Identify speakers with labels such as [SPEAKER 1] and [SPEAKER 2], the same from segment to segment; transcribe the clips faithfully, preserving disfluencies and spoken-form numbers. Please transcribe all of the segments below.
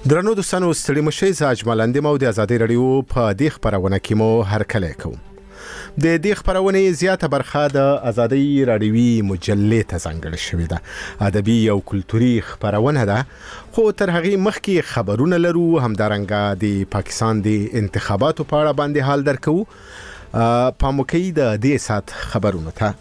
[SPEAKER 1] درنو دوستانو ستړي مشي ز اجمالاندې مو د ازادي رادیو په دې خبرونه کې مو هرکلی کوم. د دې خبرونه زیاته برخه د ازادي رادیوي مجلې ته ځانګړې شوې ده. ادبي او کلتوري خبرونه ده، خو تر هغه مخکې خبرونه لرو همدارنګه د پاکستان د انتخاباتو په اړه باندې حال درکو. پاموکي د دې سات خبرونه ته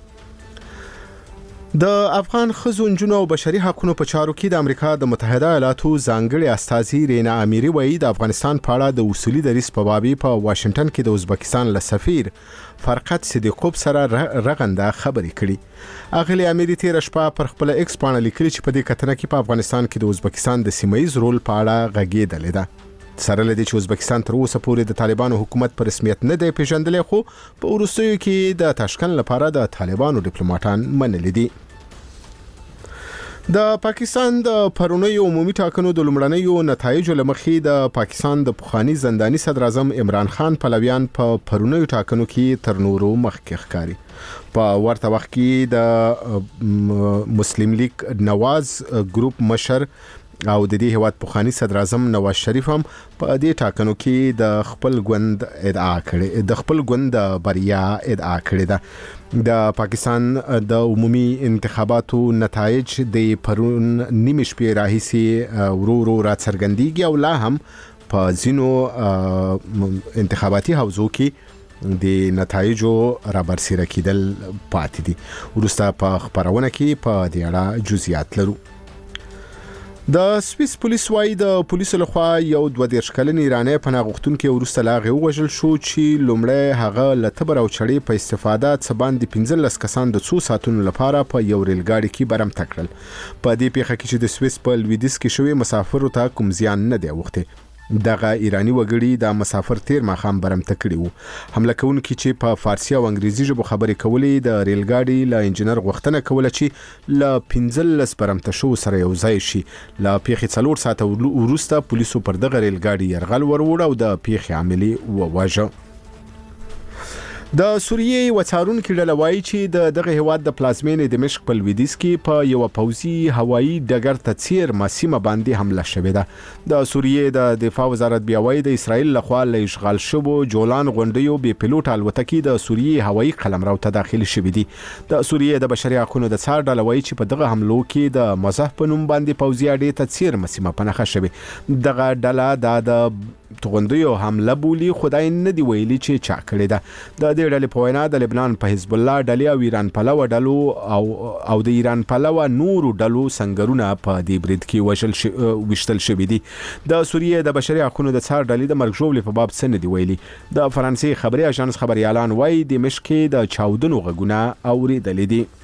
[SPEAKER 1] د افغان ښځو نجونو او بشري حقوقو په چارو کې د امریکا د متحده ایالاتو ځانګړي استازي رینا امیری وایي د افغانستان په اړه د اصولي دریځ په باب په واشنگټن کې د ازبکستان له سفیر فرقت صدیقوب سره رغنده خبرې کړي. اغلی امیری تیر شپه پر خپل ایکس باندې لیکلي چې په دې کتنه کې په افغانستان کې د ازبکستان د سیمایي رول په اړه غږېدلې ده. سره لدی چې ازبکستان تر اوسه پورې د طالبانو حکومت پر رسمیت نه دی پیژندلی، خو په وروستیو کې د تاشکند لپاره د طالبانو ډیپلوماټان منلي دي. د پاکستان د پرونیو عمومي ټاکنو د لومړنیو نتایجو لمخې د پاکستان د پخوانی زنداني صدر اعظم عمران خان پلویان په پرونیو ټاکنو کې تر نورو مخکې ښکاري. په ورته وخت کې د مسلم لیگ نواز ګروپ مشر او د دې هیواد پخوانی صدر اعظم نواز شریف هم په دې ټاکنو کې د خپل ګوند ادعا کړې د خپل ګوند بریا ادعا کړې ده. د پاکستان د عمومي انتخاباتو نتایج د پرون نیمه شپې راهیسي ورو ورو را څرګندېږي او لا هم په ځینو انتخاباتي حوزو کې د نتایجو را برسېره کېدل پاتې دي. وروسته په خبرونه کې په دې اړه جزئیات لرو. د سویس پولیس وايي د پولیسو لخوا یو دوه دیرش کلن ایرانی پناه غوښتونکی وروسته لا هغه وژل شو چې لومړی هغه له تبر او چړې په استفاده څه باندې پنځلس کسان د څو ساعتونو لپاره په یو ریل ګاډي کې برمته کړل. په دې پیښه کې چې د سویس په لویدیځ کې شوی مسافرو ته کوم زیان نه دی اوښتی. دغه ایرانی وګړي د مسافر تیر ماخام برمته کړي وو. حمله کوونکي چې په فارسی او انګریزي ژبه خبرې کولې د ریل ګاډي له انجنیر غوښتنه کوله چې له پنځلس برمته شو سره یو ځای شي. له پیښې څلور ساعته وروسته پولیسو پر دغه ریل ګاډي یرغل وروړ او د پیښې عاملي وواژه. د سوریې وڅارونکو ډله وایي چې د دغه هیواد د پلازمینې دمشق په لویدیځ کې په یو پوځي هوایي ډګر ته څیر مسیمه باندې حمله شوې ده. د سوریې د دفاع وزارت بیا وایي د اسرایل لخوا له اشغال شوو جولان غونډیو بې پیلوټ الوتکې د سوریې هوایي قلمرو ته داخل شوې دي. د سوریې د بشري حقوقو د څار ډله وایي چې په دغه حملو کې د مزح په نوم باندې پوځي اډې ته څیر مسیمه پنهخه شوې. دغه ډله د توغندیو حمله بولی، خدای نه دی ویلي چې چا کړی ده. د دې ډلې په وینا د لبنان په حزب الله ډلې او ایران پلوه ډلو او او د ایران پلوه نورو ډلو سنگرونه په دې برید کې وشل ش... وشتل شوې دي. د سوریې د بشري حقوقو د څار ډلې د مرګ ژوبلې په باب څه نه دی ویلي. د فرانسې خبري اژانس خبريالان وایي د مشق کې د چاودنو غږونه اوریدلې دي.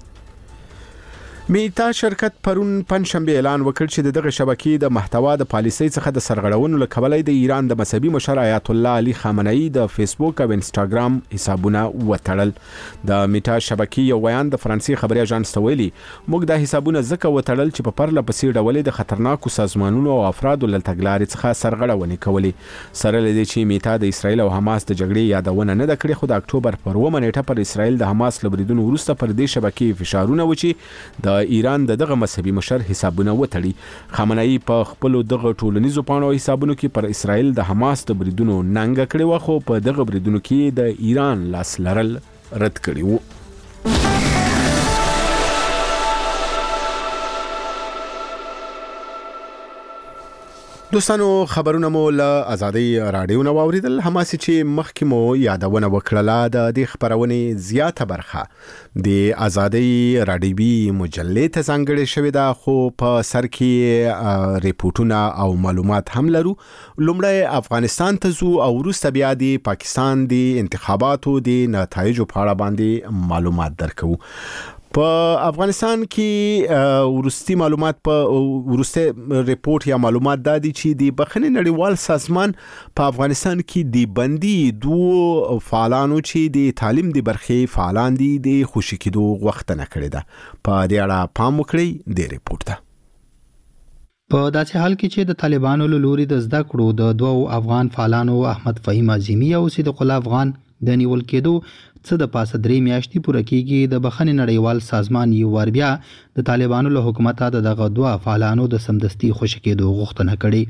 [SPEAKER 1] میتا شرکت پرون پنځشنبه اعلان وکړ چې دغه شبکې د محتوا د پالیسۍ څخه د سرغړونو لکولای د ایران د مذهبي مشر آیت الله علي خامنه‌ای د فیسبوک او انستګرام حسابونه وتړل. د میتا شبکې یو بیان د فرانسې خبري اژانس ته ویلي، موږ د حسابونه ځکه وتړل چې په پرله پسې ډول د خطرناکو سازمانونو او افرادو له تګلارې څخه سرغړونې کولې. سره لدی چې میتا د اسرایل او حماس د جګړې یادونه نه کړې، خو د اکتوبر پر اوومه نیټه پر اسرایل د حماس له بریدونو وروسته پر دې شبکې فشارونه وچی د ایران د دغه مذهبي مشر حسابونه وتړي. خامنه‌ای په خپل دغه ټولنیزو پاڼو حسابونو کې پر اسرائیل د حماس د بریدونو ننګ کړي و، خو په دغه بریدونو کې د ایران لاس لرل رد کړي وو. دوستانو خبرونه مو له ازادي رادیو نو اوریدل. هماسي چې مخکې مو یادونه وکړه د دې خبرونه زیاته برخه د ازادي رادیوي مجلې ته ځانګړې شوې ده، خو په سر کې ریپورتونه او معلومات هم لرو. لومړی افغانستان ته ځو او وروسته بیا د پاکستان د انتخاباتو د نتایجو په اړه باندې معلومات درکو. په افغانستان کې ورستي معلومات په ورسته ریپورت یا معلومات دادي چې د بخښنې نړیوال سازمان په افغانستان کې د بندي دوه فعالانو چې د تعلیم د برخې فعالان دي د خوشی کېدو غوښتنه کړې ده. په دې اړه پام وکړئ د ریپورت ته.
[SPEAKER 2] په داسې حال کې چې د طالبانو له لوري د زده کړو د دوه افغان فعالانو احمد فهیم اعظمي او صدیق الله افغان د نیول کېدو څه د پاسه درې میاشتې پوره کېږي، د بخښنې نړیوال سازمان یو وار بیا د طالبانو له حکومت د دغه دوه فعالانو د سمدستي خوشی کېدو غوښتنه کړې.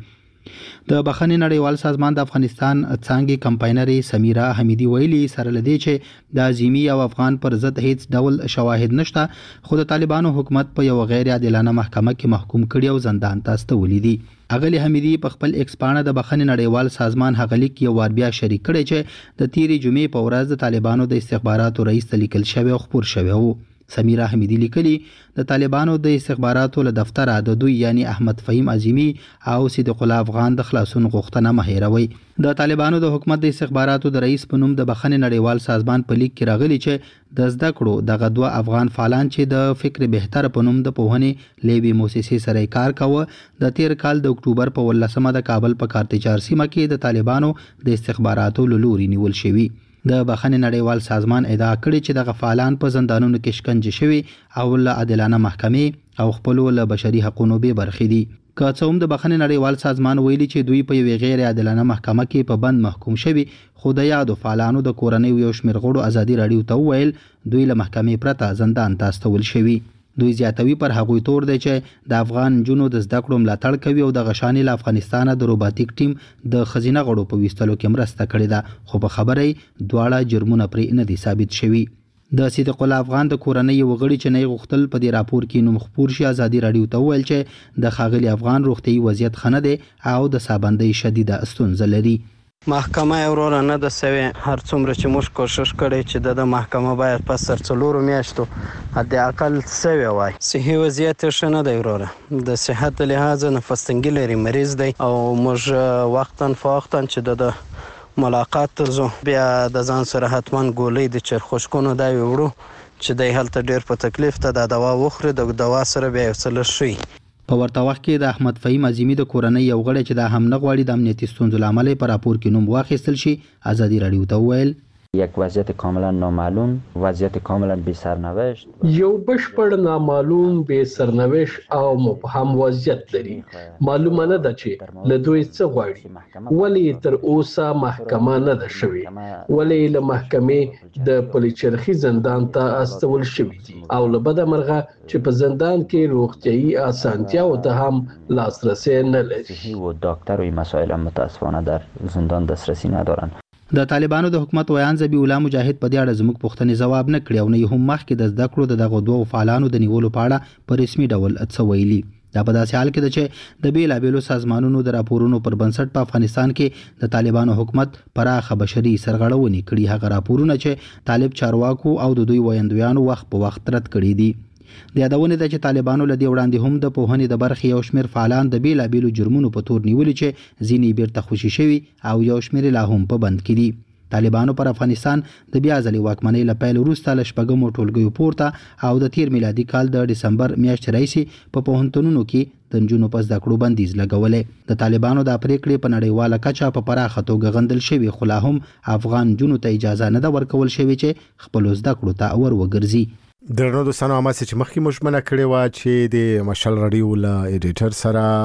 [SPEAKER 2] د بخښنې نړیوال سازمان د افغانستان څانګې کمپاینرې سمیرا حمیدي ویلي سره لدی چې د عظیمي او افغان پر ضد هیڅ ډول شواهد نشته، خو د طالبانو حکومت په یو غیر عادلانه محکمه کې محکوم کړي او زندان ته استولي دي. اغلی حمیدي په خپل ایکس پاڼه د بخښنې نړیوال سازمان هغه لیک یو وار بیا شریک کړی چې د تیری جمعې په ورځ د طالبانو د استخباراتو رئیس ته لیکل شوی او خپور شوی وو. سمیرا حمیدي لیکلي د طالبانو د استخباراتو له دفتره د دوی یعنی احمد فهیم عظیمی او صدیق الله افغان د خلاصون غوښتنه مه هیروي. د طالبانو د حکومت د استخباراتو د رئیس په نوم د بخښنې نړیوال سازمان په لیک کې راغلي چې د زده کړو دغه دوه افغان فعالان چې د فکر بهتر په نوم د پوهنې لیوي موسسې سره کار کاوه د تیر کال د اکتوبر په ولسمه د کابل په کارتجار سیمه کې د طالبانو د استخباراتو له لوري نیول شوي. د بخښنې نړیوال سازمان ادعا کړې چې دغه فعالان په زندانونو کې شکنجه شوي او له عادلانه محکمې او خپلو له بشري حقوقو بې برخې دي. که څه هم د بخښنې نړیوال سازمان ویلي چې دوی په یوې غیر عادلانه محکمه کې په بند محکوم شوي، خو د یادو فعالانو د کورنۍ یو شمېر غړو ازادي راډیو ته وویل دوی له محکمې پرته زندان ته استول شوي. دوی زیاتوي پر هغوی تور دی چې د افغان نجونو د زده کړو ملاتړ کوي او د غشانې له افغانستانه د روباتیک ټیم د ښځینه غړو په ویستلو کې مرسته کړې ده، خو په خبره یې دواړه جرمونه پرې نه دي ثابت شوي. د صدیق الله افغان د کورنۍ یو غړي چې نه غوښتل په دې راپور کې نوم خپور شي ازادي راډیو ته وویل چې د ښاغلي افغان روغتیايي وضعیت ښه نه دی او د سابندۍ شدیده ستونزه لري.
[SPEAKER 3] محکمه وروره نه ده سوی، هر څومره چې موږ کوشش کړی چې د محکمه باید پس تر څلورو میاشتو حداقل سوی وای. صحي وضعیت ښه نه دی وروره، د صحت لحاظه نفس تنګي لري، مریض دی او موږ وختاً فوقتاً چې د ملاقات ته ځو بیا د ځان سره حتما ګولۍ د چرخوشکونو دا وړو چې دی هلته ډیر په تکلیف ته دا دوا وخوري، د دوا سره بیا یو څه لږ شي.
[SPEAKER 2] په ورته وخت کې د احمد فهیم عظیمی د کورنۍ یو غړی چې دا هم نه غواړي د امنیتي ستونزو له امله په راپور کې نوم واخیستل شي ازادي راډیو ته وویل
[SPEAKER 4] یک وضعیت کاملا نامعلوم، وضعیت کاملا بی سرنوشت،
[SPEAKER 5] یو بشپړ نامعلوم بی سرنوشت او مبهم وضعیت لري. معلومه نه ده چې له دوی څه غواړي، ولې تر اوسه محکمه نه ده شوې، ولې له محکمې د پلچرخي زندان ته استول شوي دي او له بده مرغه چې په زندان کې روغتیايي اسانتیاو ته هم لاسرسی نه لري
[SPEAKER 4] و دکتر و این مسائل متاسفانه در زندان دسترسی ندارن.
[SPEAKER 2] د طالبانو د حکومت ویان ذبیح الله مجاهد په دې اړه زموږ پوښتنې ځواب نه کړی او نه هم مخکې د زده کړو د دغو دوو فعالانو د نیولو په اړه په رسمي ډول څه ویلي. دا په داسې حال کې ده چې د بیلابیلو سازمانونو د راپورونو پر بنسټ په افغانستان کې د طالبانو حکومت پراخه بشري سرغړونې کړي، هغه راپورونه چې طالب چارواکو او د دوی ویاندویانو وخت په وخت رد کړي دي. د یادونې ده چې طالبانو له دې وړاندې هم د پوهنې د برخې یو شمېر فعالان د بیلابیلو جرمونو په تور نیولي چې ځینې بیرته خوشي شوي او یو شمېر لا هم په بند کې دي. طالبانو پر افغانستان د بیا ځلې واکمنۍ له پیل وروسته له شپږمو ټولګیو پورته او د تیر میلادي کال د ډسمبر میاشتې راهیسې په پوهنتونونو کې د نجونو په زده کړو بندیز لګولی. د طالبانو دا پریکړې په نړیواله کچه په پراخه توګه غندل شوي، خو لا هم افغان نجونو ته اجازه نه ده ورکول شوې چې خپلو زده کړو ته ور وګرځي.
[SPEAKER 1] درنو دوستانو، امه چې مخکې مشمنه کړې و چې د مشال رادیو له ایډیټر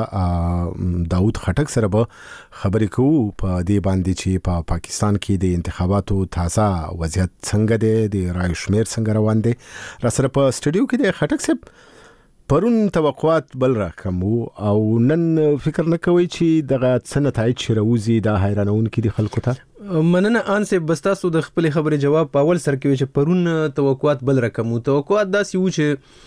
[SPEAKER 1] سره داود خټک سره به خبرې کوو په دې باندې چې په پا پاکستان کې د انتخاباتو تازه وضعیت څنګه دی، د رای شمیر څنګه روان دی. را سره په سټوډیو کې د خټک صاحب پرون توقعات بل رقم او نن فکر نه کوي چې دغه څه نتایج چې راوځي دا حیرانونکي دي خلکو ته.
[SPEAKER 6] مننه انسه بس تاسو د خپل خبرې جواب په اول سر کې چې پرون توقعات بل رقم او توقعات داسې و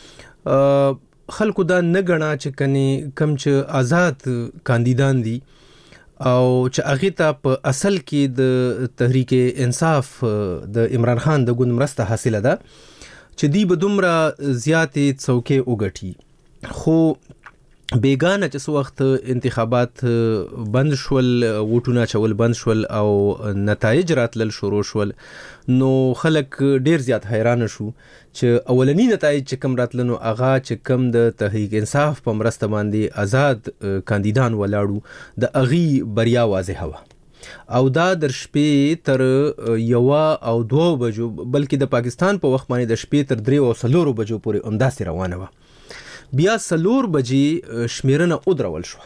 [SPEAKER 6] چې خلکو دا نه غنا چې کني کم چې آزاد کاندیدان دي او چې هغه ته په اصل کې د تحریک انصاف د عمران خان د ګوند مرسته حاصله ده چې دی به دومره زیاتې څوکې وګټي، خو بیگانه چې سو وخت انتخابات بند شول، ووټونه چول بند شول او نتایج راتلل شروع شول، نو خلک ډیر زیات حیران شو چې اولنی نتایج چې کم راتل نو هغه چې کم د تحریک انصاف په مرسته باندې آزاد کاندیدان ولاړو د اغي بریا واضحه و او دا در شپې تر یو او دو بجو بلکې د پاکستان په وخت باندې د شپې تر درې او څلورو بجو پورې همداسې روانه و. بیا څلور بجې شمیرنه ودرول شو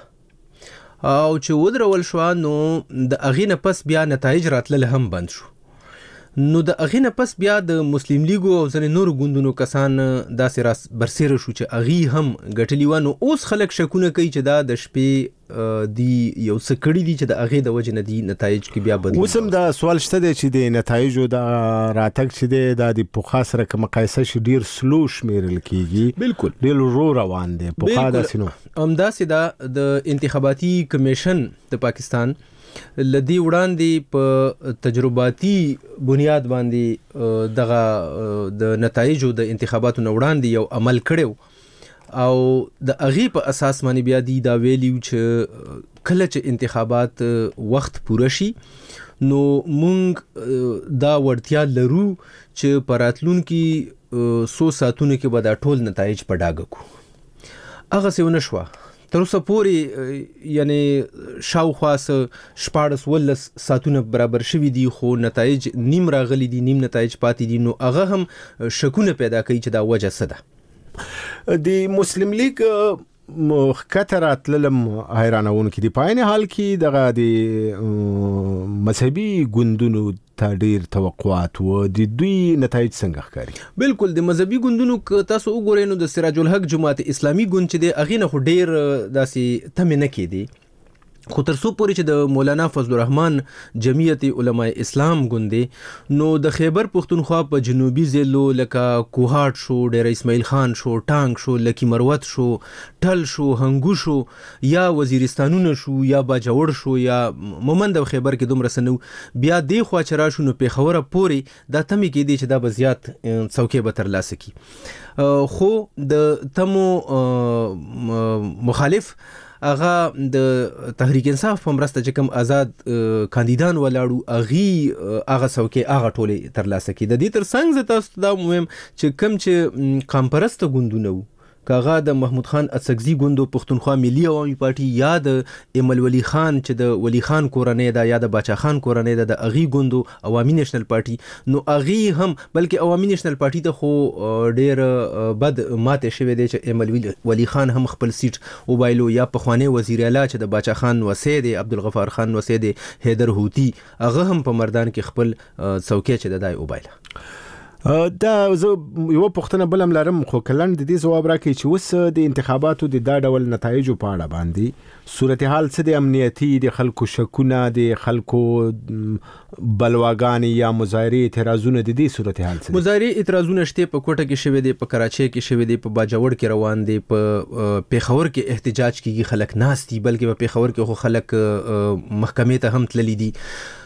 [SPEAKER 6] او چې ودرول شو نو د اغې نه پس بیا نتایج راتلل هم بند شو. نو د اغې نه پس بیا د مسلم لیګ او ځینې نورو ګوندونو کسان داسې راس برسېره شو چې اغې هم ګټلي وه. نو اوس خلک شکونه کوي چې دا د شپې دی یو څه کړي دي چې د اغې د وجې نه دي نتایج کې بیا بدلون.
[SPEAKER 1] اوس هم دا سوال شته دی چې د نتایجو د راتګ چې دی دا د پخوا سره که مقایسه شي ډېر سلو شمیرل کېږي.
[SPEAKER 6] بالکل
[SPEAKER 1] ډېر ورو روان دی. پخوا داسې نو
[SPEAKER 6] همداسې دا د انتخاباتي کمیشن د پاکستان لدی وړاندې په تجرباتي بنیاد باندې دغه د نتایجو د انتخاباتو نه وړاندې یو عمل کړو او د اغې په اساس باندې بیا دی دا ویلیو چې کله چې انتخابات وخت پوره شي نو مونږ دا وړتیا لرو چې په راتلونکي څو ساعتونو کې به دا ټول نتایج په ډاګه کړو. هغسې ونه شوه. تر اوسه پورې یعنی شاوخوا شپاړس ولس ساعتونه برابر شوي دي خو نتایج نیم راغلي دي، نیم نتایج پاتې دي. نو هغه هم شکونه پیدا کوي چې دا وجه څه ده.
[SPEAKER 1] د مسلم لیگ مخکته راتللم حیرانونکي دي. په عین حال کې دغه د مذهبي ګوندونو ته ډیر توقعات و. د دوی نتایج څنګه ښکاري؟
[SPEAKER 6] بالکل د مذهبي ګوندونو که تاسو وګورئ نو د سراج الحق جماعت اسلامي ګوند چې دی هغې نه خو ډیر داسې تمې نه کېدې، خو تر څو پورې چې د مولانا فضل الرحمن جمعیت علماء اسلام ګوند دی نو د خیبر پختونخوا په جنوبي ضلعو لکه کوهاټ شو، ډیر اسماعیل خان شو، ټانک شو، لکی مروت شو، ټل شو، هنګو شو، یا وزیرستانونه شو، یا باجوړ شو، یا مومند او خیبر کې دومره څه نه. بیا دی خوا چې راشو نو پېښوره پورې دا تمې کېدې چې دا به زیات څوکۍ به ترلاسه کړي. خو د تمو مخالف هغه د تحریک انصاف په مرسته چې کوم آزاد کاندیدان ولاړو هغې هغه څوکۍ هغه ټولې ترلاسه کړي. د دې تر څنګ زه تاسو ته دا ووایم چې کوم چې قام پرسته ګوندونه وو، که هغه د محمود خان اڅکزي ګوند پښتونخوا ملي عوامي پارټي یا د ایمل ولی خان چې د ولی خان کورنۍ ده یا د باچا خان کورنۍ ده د هغې ګوندو عوامي نیشنل پارټي، نو هغې هم بلکې عوامي نیشنل پارټي ته خو ډېر بد ماتې شوی دی چې ایمل ولی خان هم خپل سیټ وبایلو، یا پخوانی وزیر اعلی چې د باچا خان وسی دی عبدالغفار خان وسی دی حیدر هوتی هغه هم په مردان کې خپل څوکۍ چې د دای وبایله.
[SPEAKER 1] دا زه یو پوښتنه بل هم لرم خو کلند د دې ځواب راکړي چې اوس د انتخاباتو د دا ډول نتایجو په اړه باندې صورتحال څه د امنیتي د خلکو شکونه د خلکو بلواګانې یا مظاهرې اعتراضونه د دې صورتحال څه؟
[SPEAKER 6] مظاهرې اعتراضونه شته، په کوټه کې شوي دي، په کراچۍ کې شوي دي، په باجوړ کې روان دي، په پېښور کې احتجاج کېږي، خلک ناست دي، بلکې په پېښور کې خو خلک محکمې ته هم تللي دي.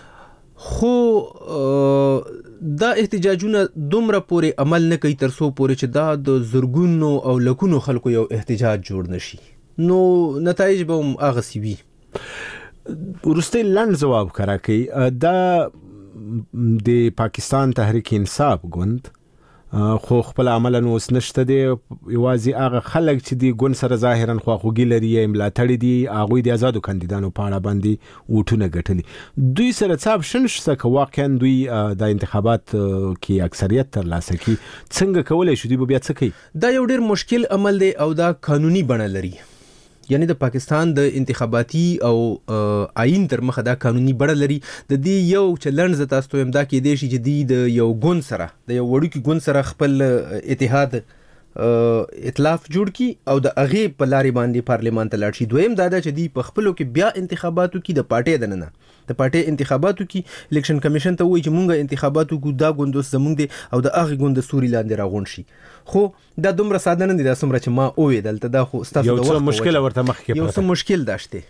[SPEAKER 6] خو دا احتجاجونه دومره پورې عمل نه کوي تر څو پورې چې دا د زرګونو او لکونو خلکو یو احتجاج جوړ نشي، نو نتایج به هم هغسې وي.
[SPEAKER 1] وروستی لنډ ځواب کره کوي. دا د پاکستان تحریک انصاف ګوند خو خپل عملا اوس نشته دی، یوازې هغه خلک چې دی ګوند سره ظاهرا خواخوږي لري یا ملاتړي دي هغوی د آزادو کاندیدانو په اړه باندې ووټونه ګټلي. دوی سره څه اپشن شته که واقعا دوی د انتخابات کې اکثریت ترلاسه کړي؟ څنګه کولی شو؟ دوی به بیا څه کوي؟
[SPEAKER 6] دا یو ډېر مشکل عمل دی او دا قانوني بڼه لري. یعنی د پاکستان د انتخاباتي او آئین تر مخه دا قانوني بڼه لري. د دې یو چلنډ زه تاسو ته وایم دا کېدی شي چې دوی د یو ګوند سره د یو وړوکي ګوند سره خپل اتحاد ائتلاف جوړ کی او د هغې په لارې باندې پارلمان ته لاړ شي. دویم دا ده چې دوی په خپلو کې بیا انتخاباتو کې د پارټۍ دننه د پارټۍ انتخاباتو کې الیکشن کمیشن ته وایي چې مونږ انتخاباتو کو دا ګوند اوس زمونږ دی او د هغې ګوند د سوري لاندې راغونډ شي. خو دا دومره ساده نه دي دا څومره چې ما وویل دلته. دا خو ستاسو د وخت
[SPEAKER 1] مشکل ورته مخکې
[SPEAKER 6] یو څه مشکل دا شته.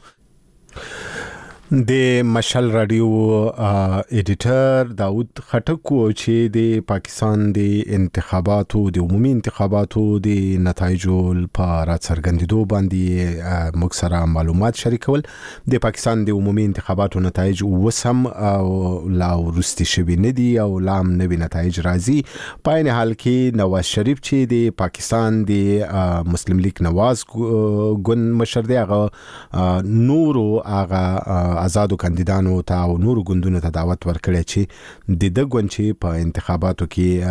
[SPEAKER 1] د مشال رادیو ایډیټر داود خټک چې د پاکستان د انتخاباتو د عمومي انتخاباتو د نتایجو په راڅرګندېدو باندې موږ سره معلومات شریکول. د پاکستان د عمومي انتخاباتو نتایج اوس هم لا وروستي شوي نه دي او لا هم نوي نتایج راځي. په عین حال کې نواز شریف چې د پاکستان د مسلم لیگ نواز ګوند مشر دی هغه نورو هغه آزادو کاندیدانو ته او نورو ګوندونو ته دعوت ورکړی چې د د ګوند چې په انتخاباتو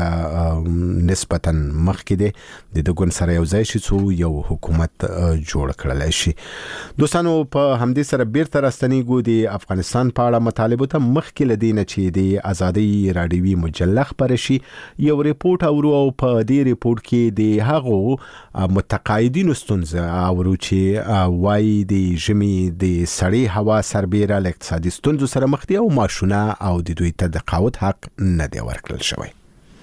[SPEAKER 1] کې نسبتاً مخکې دی د د ګوند سره یو ځای شي څو یو حکومت جوړ کړلی شي. دوستانو په همدې سره بیرته راستنیږو د افغانستان په اړه مطالبو ته مخکې له دې نه چې د ازادۍ راډیوي مجله خپره شي یو ریپورت اورو او په دې ریپورت کې د هغو متقاعدینو ستونزې اورو چې وايي د ژمي د سړې هوا سربېره له اقتصادي ستونزو سره مخ دي او معاشونه او د دوی ته د تقاعد حق نه دی ورکړل شوی.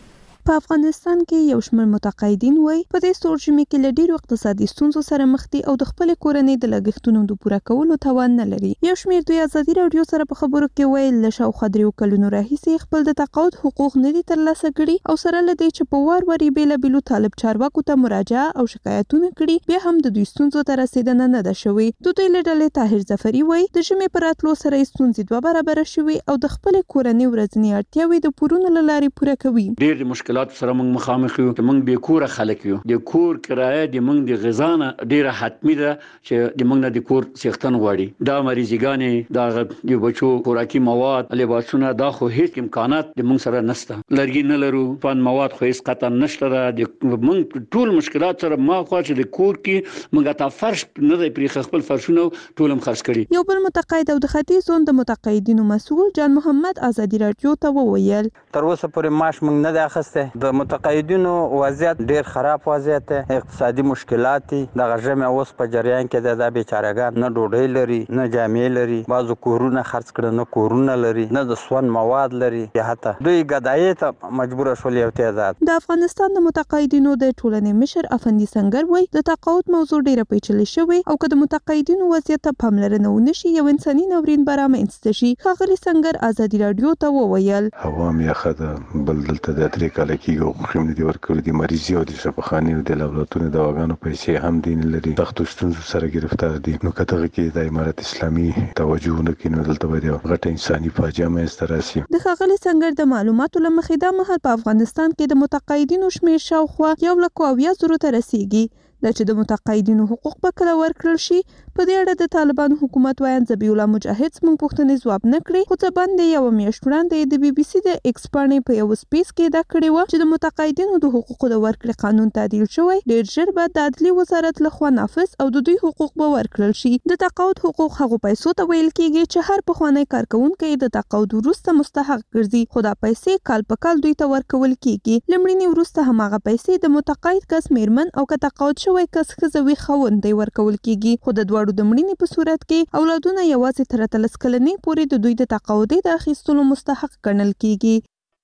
[SPEAKER 7] په افغانستان کې یو شمېر متقاعدین وایي په دې سوړ ژمي کې له ډېرو اقتصادي ستونزو سره مخ دي او د خپلې کورنۍ د لګښتونو د پوره کولو توان نه لري. یو شمېر دوی ازادي راډیو سره په خبرو کې ویل له شاوخوا دریو کلونو راهیسې خپل د تقاعد حقوق نه دي ترلاسه کړي او سره له دې چې په وار وار یې بېلابېلو طالب چارواکو ته مراجعه او شکایتونه کړي بیا هم د دوی ستونزو ته رسېدنه نه ده شوې. د دوی له ډلې طاهر ظفري وایي د ژمي په راتلو سره یې ستونزې دوه برابره شوې او د خپلې کورنۍ ورځنۍ اړتیاوې د پورونو له لارې پوره کوي.
[SPEAKER 8] ډېر مشکلات سره موږ مخامخ یو چې موږ بې کوره خلک یو. د کور کرایه د موږ د غذا نه ډېره حتمي ده چې د موږ نه د کور څښتن غواړي. دا مریضګانې دا د بچو خوراکي مواد لباسونه دا خو هیڅ امکانات د موږ سره نشته. لرګي نه لرو فن مواد خو هیڅ قطعا نشته. د موږ ټول مشکلات سره ما خو چې د کور کې موږ ته فرش نه دی پرې خپل فرشونه ټول هم خرڅ کړي.
[SPEAKER 7] یو بل متقاعد او د ختیځ زون د متقاعدینو مسؤل جان محمد ازادي راډیو ته وویل
[SPEAKER 3] تر اوسه پورې معاش موږ نه دی اخیسته. د متقاعدینو وضعیت ډیر خراب وضعیت دی. اقتصادي مشکلات دي. د غژمه اوس په جریان کې د بیچارهګان نه ډوډۍ لري نه جامې لري. بعضو کورونه خرڅ کړي نه کورونه لري نه د سون مواد لري. حتی دوی ګدایې ته مجبور شول یو تعداد.
[SPEAKER 7] د افغانستان د متقاعدینو د ټولنې مشر افندي سنگر وایي د تقاعد موضوع ډیره پیچلې شوې او که د متقاعدینو وضعیت ته پاملرنه ونشي یو انساني ناورین به رامنځته شي. ښاغلي سنگر ازادي راډیو ته وویل
[SPEAKER 9] هوا مې یخه ده بل دلته د درې کاله کېږي خو د ورکړو د مریضي او د شفاخانې او د لابراتورونو دواګانو پیسې هم دین لري. سختو ستونزو سره گرفتار دي. نو کته کې د امارت اسلامي توجه نه کینو دلته باید غټه انساني فاجعه منځته راشي.
[SPEAKER 7] د ښاغلي سنگر د معلوماتو له مخې دا مهال په افغانستان کې د متقاعدینو شمېر شاوخوا یو لک او اویا زرو ته رسیږي. دا چې د متقاعدینو حقوق به کله ورکړل شي په دې اړه د طالبانو حکومت وایي ذبیح الله مجاهد زموږ پوښتنې ځواب نه کړي. خو څه باندې یو میاشت وړاندې د بي بي سي د ایکس پاڼې په یو سپیس کې دا کړې و چې د متقاعدینو د حقوقو د ورکړې قانون تعدیل شوی ډېر ژر به د عدلي وزارت لخوا نافذ او د دوی حقوق به ورکړل شي. د تقاعد حقوق هغو پیسو ته ویل کېږي چې هر پخوانی کارکونکی د تقاعد وروسته مستحق ګرځي خو دا پیسې کال په کال دوی ته ورکول کېږي. له مړینې وروسته هماغه پیسې د متقاعد کس میرمن او که تقاعد شوی کس ښځه وي خاوند دی ورکول کېږي. خو د دواړو د مړینې په صورت کې اولادونه یوازې تر اتلس کلنې پورې د دوی د تقاعد د اخیستلو مستحق ګڼل کېږي.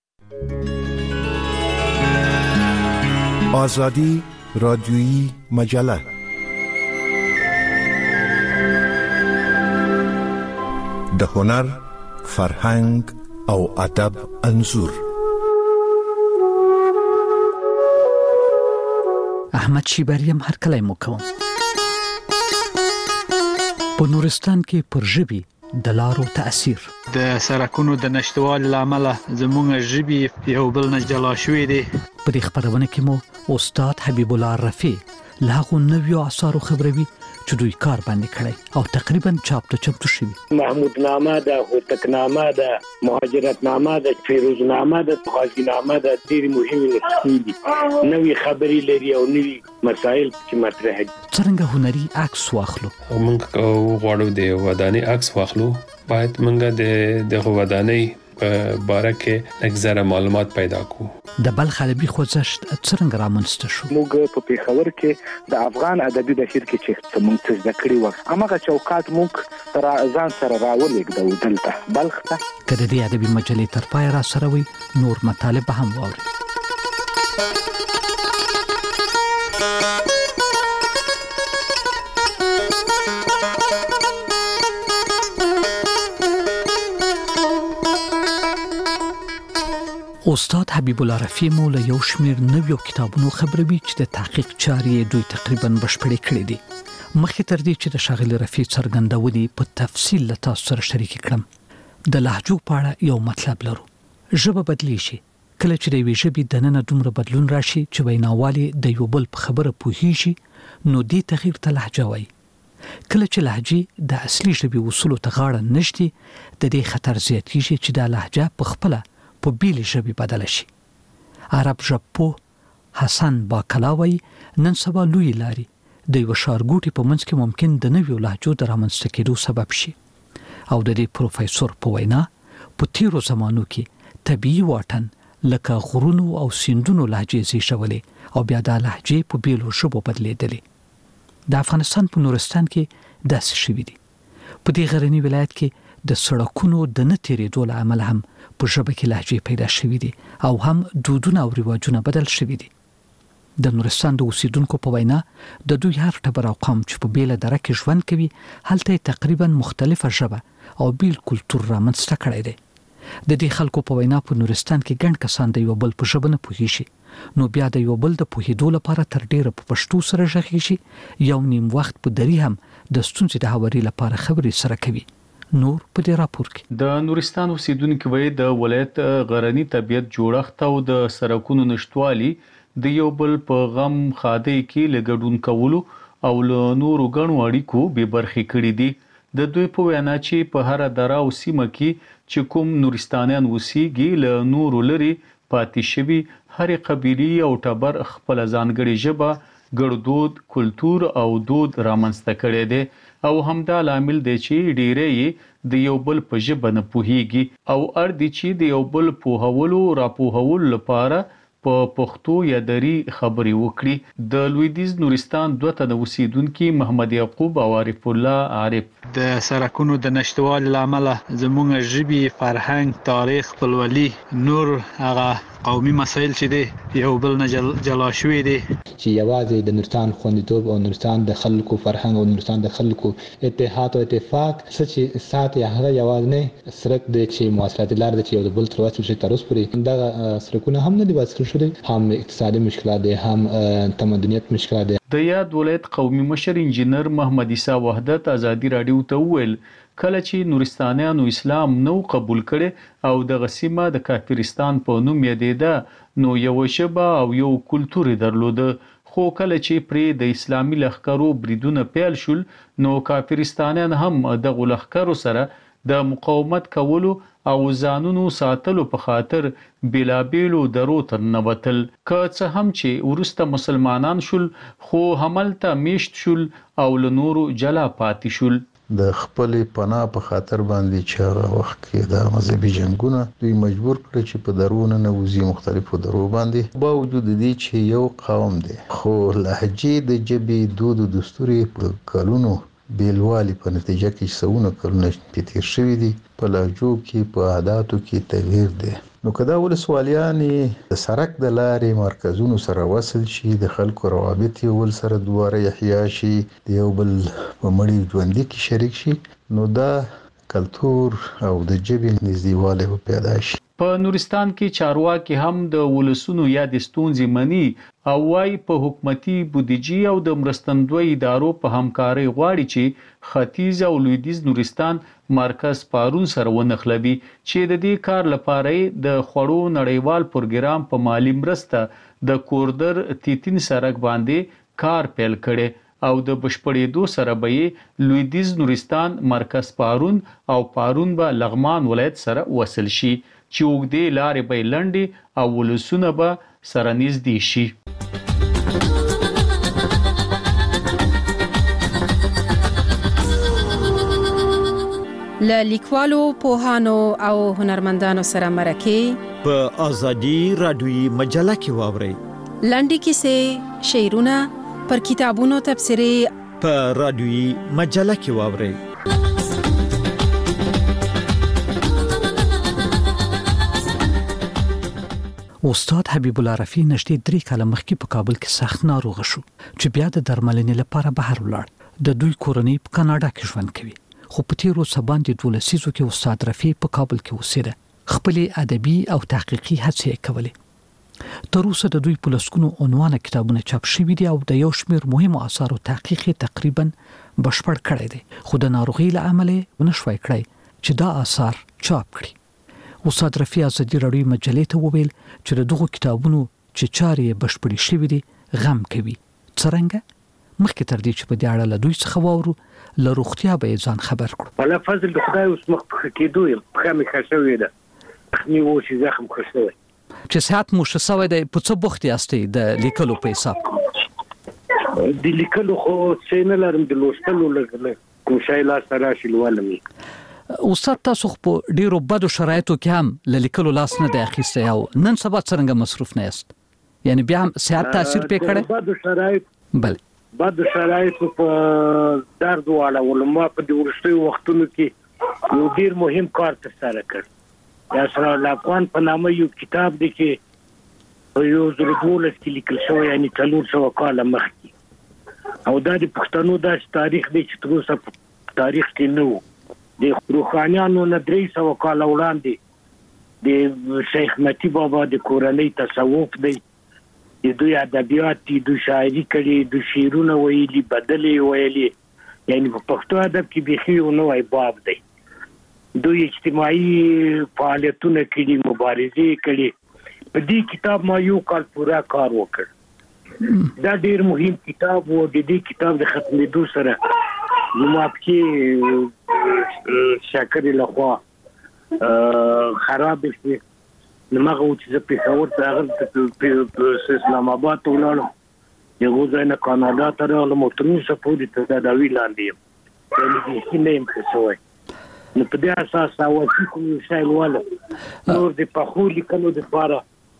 [SPEAKER 10] آزادی رادیویی مجله د هنر، فرهنګ او ادب انځور.
[SPEAKER 11] احمد شیبریم هر کله مو کوم په نورستان کې پر ژبې د لارو تاثیر
[SPEAKER 12] د سرکونو د نشټوالي لامل زموږ ژبې یو بل نه جلا شوې دي.
[SPEAKER 11] په دې خبرونه کې مو استاد حبیب الله رفیع له هغو نویو اثارو خبروي چې دوی کار باندې کړی او تقریبا چاپ ته چمتو شوي.
[SPEAKER 13] محمود نامه ده، هوتک نامه ده، مهاجرت نامه ده، فیروز نامه ده، غازی نامه ده. ډېرې مهمې نسخې دي. نوې خبرې لري او نوې مسایل چې مطرح دي.
[SPEAKER 11] څرنګه هنري عکس واخلو.
[SPEAKER 14] موږ غواړو د ودانۍ عکس واخلو باید موږ د دغه ودانۍ په باره کې اکثره معلومات پیدا کو.
[SPEAKER 11] د بلخ ادبي خوځښت څرنګه رامنځته شو.
[SPEAKER 13] موږ په پیښور کې د افغان ادبي بهیر کې چې موږ څه زده کړي و هغه چوکاټ موږ را ځان سره راولېږدو دلته بلخ ته.
[SPEAKER 11] که د دې ادبي مجلې تر پایه را سره وي نور مطالب هم واورئ. استاد حبیب الله رفیع مو له یو شمېر نویو کتابونو خبروي چې د تحقیق چارې دوی تقریبا بشپړې کړې دي. مخکې تر دې چې د ښاغلي رفیع څرګندونې په تفصیل له تاسو سره شریکې کړم د لهجو په اړه یو مطلب لرو. ژبه بدلیږي. کله چې د یوې ژبې دننه دومره بدلون راشي چې ویناوال د یو بل په خبره پوهیږي نو دې تغییر ته لهجه وایي. کله چې لهجې د اصلي ژبې اصولو ته غاړه نشدي د دې خطر زیاتېږي چې دا لهجه په خپله په بیلې ژبې بدله شي. عرب ژبپوه حسن باکلاوی نن سبا لوی لاري د یو ښارګوټي په منځ کې ممکن د نویو لهجو د رامنځته کېدو سبب شي او د دې پروفیسور په وینا په تیرو زمانو کې طبیعي واټن لکه غرونو او سیندونو لهجې زیږولې او بیا دا لهجې په بیلو ژبو بدلېدلې. د افغانستان په نورستان کې داسې شوي دي. په دې غرني ولایت کې د سړکونو د نه تېرېدو له امله هم په ژبه کې لهجې پیدا شوي دي او هم دودونه او رواجونه بدل شوي دي. د نورستان د اوسیدونکو په وینا د دوی هر ټبر او قوم چې په بیله دره کې ژوند کوي هلته تقریبا مختلفه ژبه او بیل کلتور رامنځته کړی دی. د دې خلکو په وینا په نورستان کې ګڼ کسان د یو بل په ژبه نه پوهېږي نو بیا د یو بل د پوهېدو لپاره تر ډیره په پښتو سره غږېږي، یو نیم وخت په دري هم د ستونزې د هواري لپاره خبرې سره کوي. نور په دې راپور کې
[SPEAKER 15] د نورستان اوسیدونکو وایي د ولایت غرنی طبیعت جوړښت او د سړکونو نشټوالي د یو بل په غم خادي کې لګډون کولو او له نورو غنو اړیکو به برخې کړې دي. د دوی په وینا چې په هر دره او سیمه کې چې کوم نورستانیان وسیږي له نورو لري پاتې شوي هر قبیلې او ټبر خپل ځانګړي ژبه ګړدود کلتور او دود رامنځته کړي دي او همدا لامل دی چې ډیرې د یو بل په ژبه نه پوهیږي او اړ دي چې د یو بل پوهولو راپوهولو لپاره په پښتو یا دري خبرې وکړي. د لویدیز نورستان دوه تنه اوسیدونکي محمد یعقوب او عارف الله عارف
[SPEAKER 12] د سرکونو د نشټوالي لامل زموږ ژبي فرهنګ تاریخ خپلولي نور هغه قومي مسایل چې دي یو بل نه جل جلا شوي دي
[SPEAKER 16] چې یوازې د نورستان خوندیتوب او نورستان د خلکو فرهنګ او نورستان د خلکو اتحاد او اتفاق چې ساتي هغه یوازې نه سرک د چې مواصلات لار د چې یو بل تر واسطه تر اوسه پورې دا سرکونه هم نه دي واسطه شوي هم اقتصادي مشکلات دي هم تمدنیت مشکلات دي.
[SPEAKER 15] د یاد ولایت قومي مشر انجینر محمد عیسی وحدت ازادي رادیو ته ویل کله چې نورستانیانو اسلام نو قبول کړي او د غسیمه د کافرستان په نوم یادېده نو یو شبه او یو کلتور درلوده خو کله چې پرې د اسلامي لښکرو بریدونه پیل شول نو کافرستانیان هم د لښکرو سره د مقاومت کولو او ځانونو ساتلو په خاطر بلابیلو درو تر نوتل که څه هم چې ورسته مسلمانان شول خو هملته میشت شول او له نورو جلا پاتې شول.
[SPEAKER 17] د خپل پناه په خاطر باندې چې هغه وخت کې د مذهبي جنگونه دوی مجبور کړ چې په درونه نه وزي مختلفو درو باندې با وجود دي چې یو قوم دی خو لهجې د جبې دود او دستور په کلونو بیلوالي په نتیجه کې سونه کلونه تیر شوي دي په لهجو کې په عادتو کې تغییر دی. نو کدا ولسوالیانې د سرک د لارې مرکزونو سره وصل شي د خلکو روابط یو ول سره دواره احیا شي د یو بل په مړي ژوندۍ کې شریک شي نو دا کلتور او د ژبې نږدېوالی به پیدا شي.
[SPEAKER 15] په نورستان کې چارواکي هم د ولسونو یا د ستونزې مني او وايي په حکومتي بودیجې او د مرستندوی ادارو په همکارۍ غواړي چې ختیځ او لویدیځ نورستان مرکز پارون سره ونښلوي چې د دې کار لپاره د خوړو نړیوال پروګرام په مالی مرسته د کوردر تیتین سړک باندې کار پیل کړي او د بشپړېدو سره به لویدیځ نورستان مرکز پارون او پارون به لغمان ولایت سره وصل شي چې وګړي لارې به لنډي او ولسونه به سره نږدې شي.
[SPEAKER 18] له لیکوالو پوهانو او هنرمندانو سره مرکه
[SPEAKER 19] په ازادي رادیوي مجله کې واوري
[SPEAKER 18] لنډي کیسې شعرونه پر کتابونو تبصرې
[SPEAKER 19] په رادیوي مجله کې واوري.
[SPEAKER 11] استاد حبیب الله رفیع نږدې درې کاله مخکې په کابل کې سخت ناروغ شو چې بیا د درملنې لپاره بهر ولاړ. د دوی کورنۍ په کاناډا کې ژوند کوي خو په تیرو څه باندې دوه لسیزو کې استاد رفیع په کابل کې اوسېده. خپلې ادبي او تحقیقي هڅې یې کولې. تر اوسه د دوی په لسګونو عنوانه کتابونه چاپ شوي دي او د یو شمېر مهمو اثارو تحقیق یې تقریبا بشپړ کړی دی خو د ناروغۍ له امله یې ونه شوی کړی چې دا اثار چاپ کړي. استاد رفیع ازادي رادیو مجلې ته وویل چې دغه کتابونو چې چارې بشپړې شوې دي غم کوي. څرنګه مخکې تر دې چې په دې اړه له دوی څخه واورو له روغتیا به ځان خبر کړو.
[SPEAKER 13] ولا فضل د خدای اوس مخ په کېدو یم خو مې خښوي ده خني و چې زخم خښوي
[SPEAKER 11] چې صحت مو شسوي د په څه بوخت یاستئ د لیکلو په حساب
[SPEAKER 13] د لیکلو خو څه نه لرم د لوستلو لګل کوم شای لا سره شلوالم.
[SPEAKER 11] استاد تاسو په ډیرو بدو شرایطو کې هم ل لیکلو لاس نه د اخیسته او نن سبا څنګه مصروف نه یاست یعنی بیا هم صحت تاثیر پې کړی؟
[SPEAKER 13] بدو شرایط
[SPEAKER 11] بل
[SPEAKER 13] بدو شرایط په درد والا ولما په د ورستي وختونو کې یو ډیر مهم کار ترسره کړ یا سره الافغان په نامه یو کتاب دی چې یو زره دولس کې لیکل شوی یعنی څلور سوه کاله مخکې او دا د پښتنو د تاریخ دی چې تر اوسه تاریخ کې نه و د روحانیانو نه درې سوه کاله وړاندې د شیخ متی بابا د کورنۍ تصوف دی د دوی ادبیات دي دوی شاعري کړي دوی شعرونه ویلي بدلې ویلي یعنی په پښتو ادب کې بيخي یو نوی باب دی. دوی اجتماعي فعالیتونه کړي مبارزې کړي په دې کتاب ما یو کال پورا کار وکړ. دا ډیر مهم کتاب و د دې کتاب د ختمېدو سره زما په شاکر لخوا خراب شي نمغه چې په پېښور ته په اسلام آباد ته ولاړم یو ځای نه کاناډا ته راغلم او تر اوسه پورې ته تداوی لاندې یم یعنې هیڅ نه یم ښه شوی نو په دې اساس اوسي کوم یو شی لولم نور د پخو لیکنو دپاره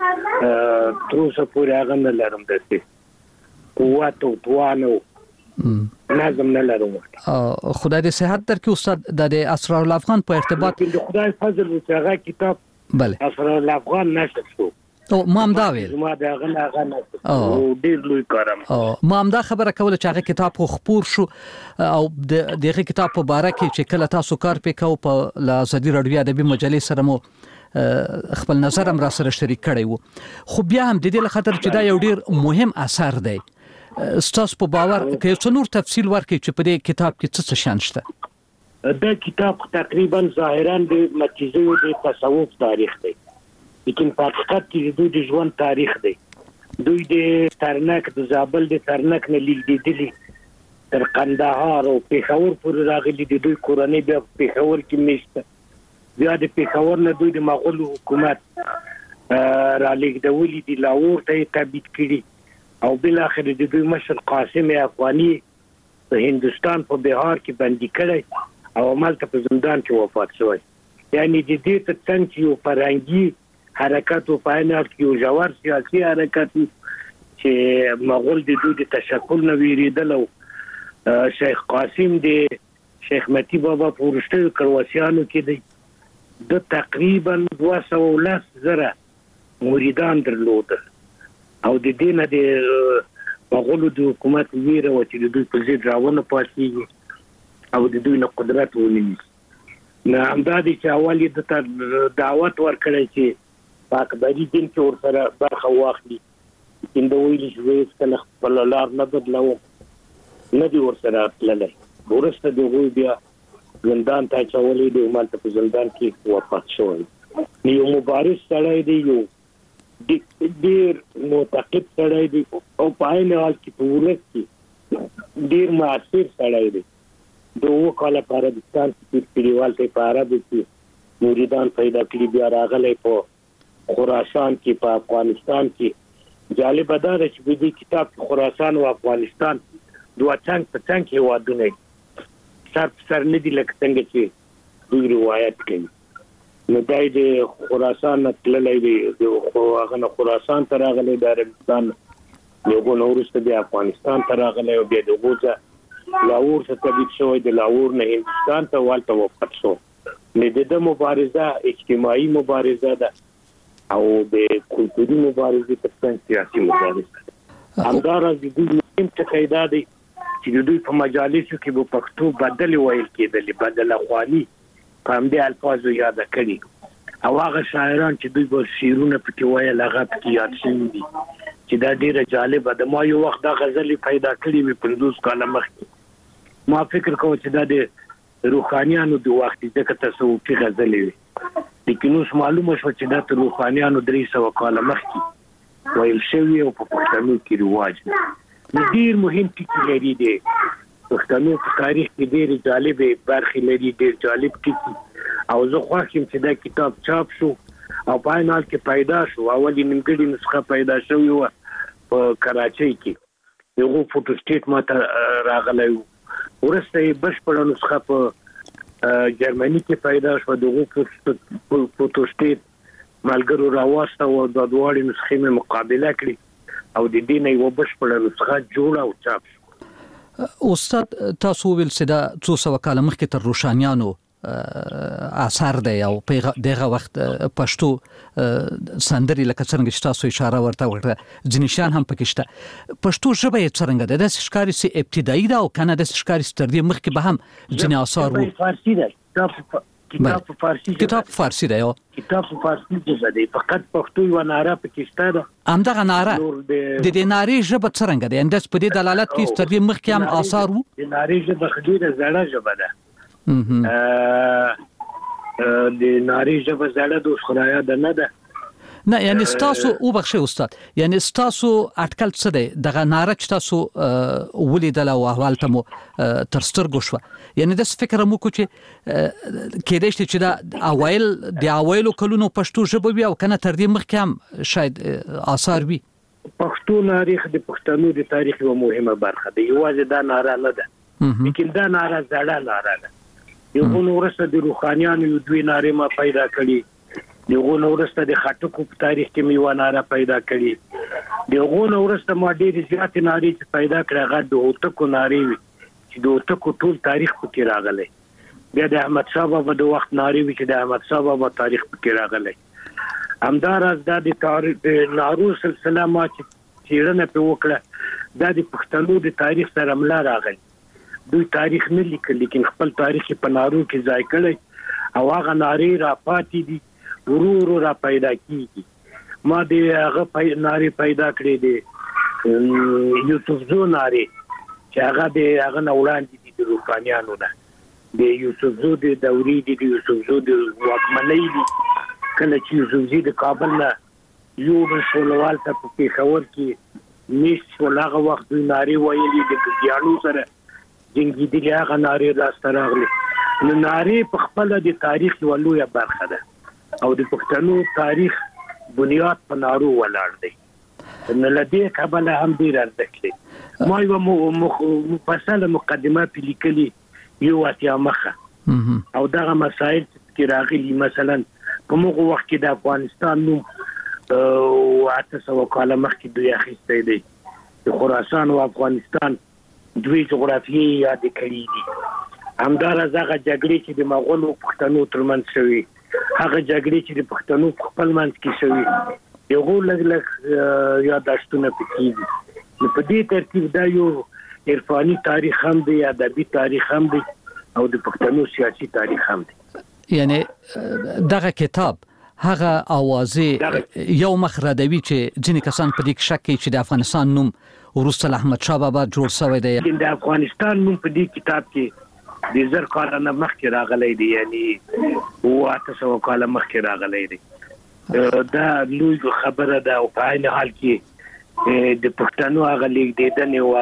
[SPEAKER 13] تر اوسه پورې هغه نه لرم داسې قوت او توان او نظم نه لرم.
[SPEAKER 11] خدای دې صحت درکړي استاد د اسرار الافغان په ارتباط
[SPEAKER 13] د خدای فضل چې هغه کتاب
[SPEAKER 11] بله
[SPEAKER 13] اسرار الافغان نشر شو
[SPEAKER 11] او ما هم دا ویل
[SPEAKER 13] ما دا هغه نه هغه نشر او ډېر لوی کارم
[SPEAKER 11] ما هم دا خبره کوله چې هغه کتاب خو خپور شو او د دغه کتاب په باره کې چې کله تاسو کار پې کوو په له ازادي راډیو ادبي مجلې سره مو خپل نظر هم را سره شریک کړی و خو بیا هم د دې له خاطر چې دا یو ډېر مهم اثر دی ستاسو په باور که یو څه نور تفصیل ورکړئ چې په دې کتاب کې څه څه شیان شته؟
[SPEAKER 13] دا کتاب تقریبا ظاهرا د متیزو د تصوف تاریخ دی لیکن په حقیقت کې د دوی د ژوند تاریخ دی. دوی د ترنک د زابل د ترنک نه لیږدېدلي تر قندهار او پېښور پورې راغلي د دوی کورنۍ بیا په پېښور کې میشته بیا د پېښور نه دوی د مغولو حکومت را لیږدولي دي لاهور ته یې تبعید کړي او بالاخره د دوی مشر قاسم افغاني په هندوستان په بهار کې بندي کړی او مالته په زندان کې وفات شوی یعنی د دې ته څنګه یو فرهنګي حرکت او پاینات کې یو ژور سیاسي حرکت چې مغول د دوی د تشکل نه ویریدل او شیخ قاسم د شیخ متی بابا په ورشته کرواسیانو کې دی د تقریبا دوه سوه او لس زره مریدان درلودل او د دې نه د مغولو د حکومت ویره و چې د دوی په ضد راونه پاڅېږي او د دوی نه قدرت ونیسي نو همدا دی چې اول یې د دعوت ورکړی چې په اکبري دین کې ورسره برخه واخلي لیکن د ویلي چې زه هېڅکله خپله لار نه بدلوم نه دي ورسره تللی وروسته د هغوی بیا زندان ته اچولی دی همالته په زندان کې وفات شوی نو یو مبارز سړی دی یو ډیر معتقد سړی دی او په عین حال کې په ولس کې ډیر مؤثر سړی دی د اووه کاله په عربستان کې پیروال ته په عربو کې مریدان پیدا کړي بیا راغلی په خراسان کې په افغانستان کې جالبه دا ده چې په دې کتاب کې خراسان او افغانستان دوه څنګ په څنګ هېوادونه سر په سر نه دي لکه څنګه چې دوی روایت کوي نو دای د خراسان نه تللی دی خو هغه نه خراسان ته راغلی د عربستان یو ګونه وروسته بیا افغانستان ته راغلی او بیا د هغو څخه لاهور ته تبعید شوی د لاهور نه هندوستان ته والته وفات شو نو د ده مبارزه اجتماعي مبارزه ده او د کلتوري مبارزې تر څنګ سیاسي مبارزه ده همداراز د دوی مهم ټکی دا دی چې د دوی په مجالسو کې به پښتو بدلې ویل کېدلې بدله خواني په همدې الفاظو یاده کړي او هغه شاعران چې دوی به شعرونه پکې ویل هغه پکې یاد شوي دي چې دا ډېره جالبه ده ما یو وخت دا غزلې پیدا کړې وې پنځوس کاله مخکې ما فکر کوم چې دا د روحانیانو د وخت ځکه تصوفي غزلې وې لیکن اوس معلومه شوه چې دا د روحانیانو درې سوه کاله مخکې ویل شوي او په پښتنو کې رواج دی ډیر مهم ټکی لري دی پښتنو په تاریخ کې ډیر جالب برخې لري ډیر جالب ټکی او زه خوښ یم چې دا کتاب چاپ شو او په عینال کې پیدا شو اولي نیمګړې نسخه پیدا شوې و په کراچۍ کې یو فوټو سټیټ ماته راغلی و ورسته یې بشپړه نسخه په جرمني کې پیدا شو دغه فوټو سټیټ ملګرو راوسته او د دوه نسخې مې مقابله کړې او د دې نه یو بشپړه نسخه جوړه او چاپ شو.
[SPEAKER 11] استاد تاسو ویل چې دا څو سوه کاله مخکې تر روښانیانو اثر دی او په دغه وخت پښتو سندري لکه څنګه چې تاسو اشاره ورته وکړه ځینې شان هم پکې شته پښتو ژبه یې څنګه ده د ښکاری سي ابتدایي ده او کنه د ښکاری ستر دی مخکې به هم ځینې اثار وو
[SPEAKER 13] فارسی ده کتاب په فارسی
[SPEAKER 11] کتاب په فارسی ده یو
[SPEAKER 13] کتاب په فارسی ژبه دی فقط پښتو یو ناره پکې شته ده
[SPEAKER 11] همدغه ناره د دې نارې ژبه څنګه ده انداز په دې دلالت کوي ستر دی مخکې هم اثار وو
[SPEAKER 13] د نارې ژبه خډيره زړه ژبه ده د ناری ژبه زړه د خدایا ده نه ده
[SPEAKER 11] نه یعنی تاسو او بخښه استاد یعنی تاسو اټکل څه دی دغه ناره چې تاسو ولیدل او احوال ته مو تر سترګو شو یعنی د فکر مو کو چې کېدای شي چې دا اوایل د اوایلو کلونو پښتو ژبه وي او کنه تر دې مخکې هم شاید آثار وي
[SPEAKER 13] پښتو تاریخ د پښتنو د تاریخ یو مهمه برخه ده یوازې دا ناره نه ده لیکن دا ناره زړه ناره ده یو نورسته د روحانيانو یو دوی ناره ما پیدا کړي یو نورسته د خټکو په تاریخ کې میوه ناره پیدا کړي یو نورسته ما ډېر زیات ناره چې پیدا کړه هغه د اوتکو ناره وي چې د اوتکو ټول تاریخ پکې راغلی بیا د احمد شاه بابا د وخت ناره وي چې د احمد شاه بابا تاریخ پکې راغلی همداراز د تاریخ نارو سلسله ما چې چیرنه په وکړه دا د پښتنو د تاریخ سره ملا راغلی دوی تاریخ نه لیکل لیکن خپل تاریخ په نارو کې ځای کړی او هغه ناری را پاتې دي ورور را پیدا کیږي ما دې هغه پای ناری پیدا کړې دي یوسف زو ناری چې هغه دې هغه نوړاندې دي د روحانيانو نه د یوسف زو د دوري دي د یوسف زو د واکمنۍ دي کله چې یوسف زو د کابل نه یو رسولوال ته په پیښور کې نش ولغه وخت دوی ناری ویلي د ګیانو سره جنگی دی هغه ناری راست راغلی نو ناری په خپل د تاریخ یو لوی برخه ده او د پښتنو تاریخ بنیاد په نارو ولاړ دی نو لدی قبل هم ډیر ارزښت ما یو مفصله مقدمه په لیکلي یو اتیا مخه او دغه مسائل چې راغلي مثلا په موږ وخت کې د افغانستان نو او اته سو کاله مخکې دوی اخیسته دي د خراسان او افغانستان دوی جغرافیي یاد کړی دي همدارس هغه جګړې چې د مغولو پښتنو ترمنځ شوي هغه جګړې چې د پښتنو خپل منځ کې شوي یو لږ لږ یاداشتونه پکې دي نو په دې ترتیب دا یو عرفاني تاریخ هم دی ادبي تاریخ هم دی او د پښتنو سیاسي تاریخ هم دی
[SPEAKER 11] یعنی دغه کتاب هغه اوازې یو مخردوي چې ځینې کسان په دې کې شک کوي چې د افغانستان نوم ورسره احمد شاه بابا جوړ شوی دی
[SPEAKER 13] د افغانستان نوم په دې کتاب کې د زر کال نه مخکې راغلی دی یعنی او اته سو کال مخکې راغلی دی دا لوی خبره ده او په عین حال کې د پښتنو هغه لیک دیدنې او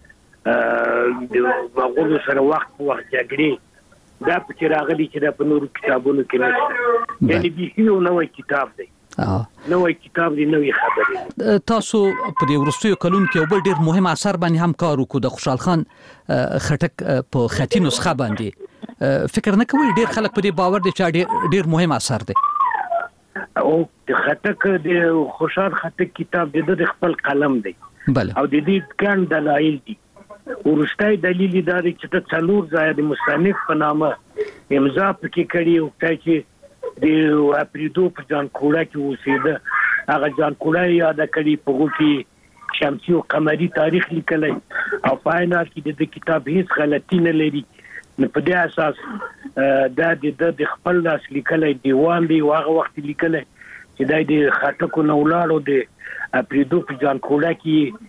[SPEAKER 13] هغه د مغولو سره وخت وخت جګړې دا په راغلي چې د نورو کتابونو کې نشته یعنی به یو نوې کتاب دی نوې کتاب دی نوې خبرې
[SPEAKER 11] تاسو په دې ورستیو کلون کې یو بل ډیر مهم اثر باندې هم کار وکړو د خوشحال خان خټک په خطي نسخه باندې فکر نه کوي ډیر خلک په دې باور دي چې ډیر ډیر مهم اثر دی
[SPEAKER 13] او د خټک د خوشحال خټک کتاب د خپل قلم دی
[SPEAKER 11] بله
[SPEAKER 13] او د دې ګڼ دلایل دي ورستای دلیل دا دی چې د څلور ځای د مصنف په نامه امضا پکې کړی او چې د اپریدو په ځان کوړه کې اوسېده هغه ځان کوړه یاد کړی په کې شمسي او قمري تاریخ لیکلی او په عینه کې د کتاب هیڅ غلطی نه لري نو په دې اساس دا د خپل لاس لیکلی دیوان دی هغه وخت لیکلی چې دا د خټکو نه ولاړو د اپریدو په ځان کوړه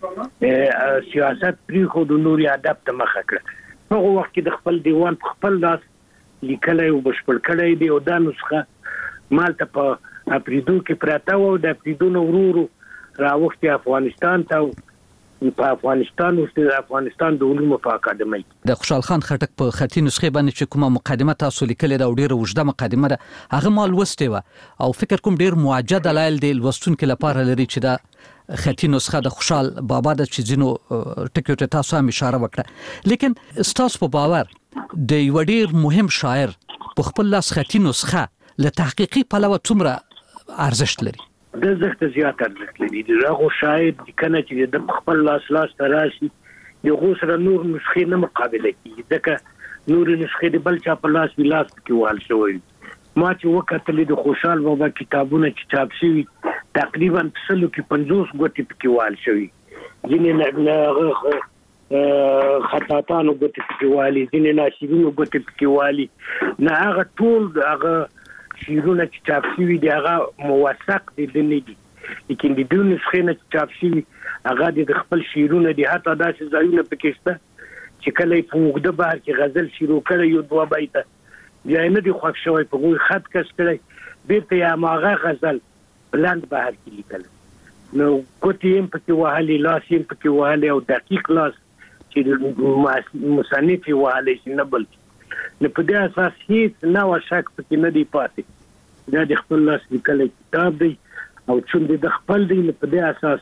[SPEAKER 13] کې سیاست پریخو د نوري ادب ته مخه کړه هغه وخت کې د خپل دیوان په خپل لاس لیکلی او بشپړ کړی دی او دا نسخه مالته په اپریدو کې پراته و د اپریدو نو ورورو راوختي افغانستان ته په افغانستان او د افغانستان د علومو په اکاډمۍ.
[SPEAKER 11] د خوشحال خان خټک په خطي نسخه باندې چې کومه مقدمه تاسو لیکلې ده او ډیره وجده مقدمه ده هغه مال لوستې و او فکر کوم ډیر موجه دلایل دی لوستونکو لپاره لري چې دا خطي نسخه د خوشحال بابا د چې ځینو ټکو ته تاسو هم اشاره وکړه لیکن تاسو په باور د یو ډیر مهم شاعر په خپل لاس خطي نسخه له تحقیقي پلوه څومره ارزښت لري؟
[SPEAKER 13] د زخت زیات ارزښت لري. دغه شاعر د کنه چې د خپل لاس لاس تراشي یو سره نور نسخه نه مقابله کوي ځکه نور نسخه د بل چا په لاس ویلاس کې وال شوی. ما چې وکړل د خوشحال بابا کتابونه چې چاپ شوي تقریبا سلو کې پنځوس غوټي پکې وال شوی. ځینې نه خطاطانو غوټي پکې والي ځینې ناشرینو غوټي پکې والي نه هغه ټول هغه شیرونه چې چاپ شوي دي هغه موثق دي د نه دي لیکن د دوه نسخې نه چاپ شوي هغه د خپل شیرونه دي حتی داسې ځایونه پکې شته چې کله په وګړه بهر کې غزل شروع کړي یو دوه بیته بیا نه دي خوښ شوی په غوي خط کس کړي بیرته یا ماغه غزل بلند بهر کې لیکل نو کوتي هم پکې وهلي لاس هم پکې وهلي او دقیق لاس چې مصنف وهلي چې نه بل نو په دې اساس هیڅ نه وشک پکې نه دی پاتې دا د خپل لاس لیکل کتاب دی او چې د خپل دی په دې اساس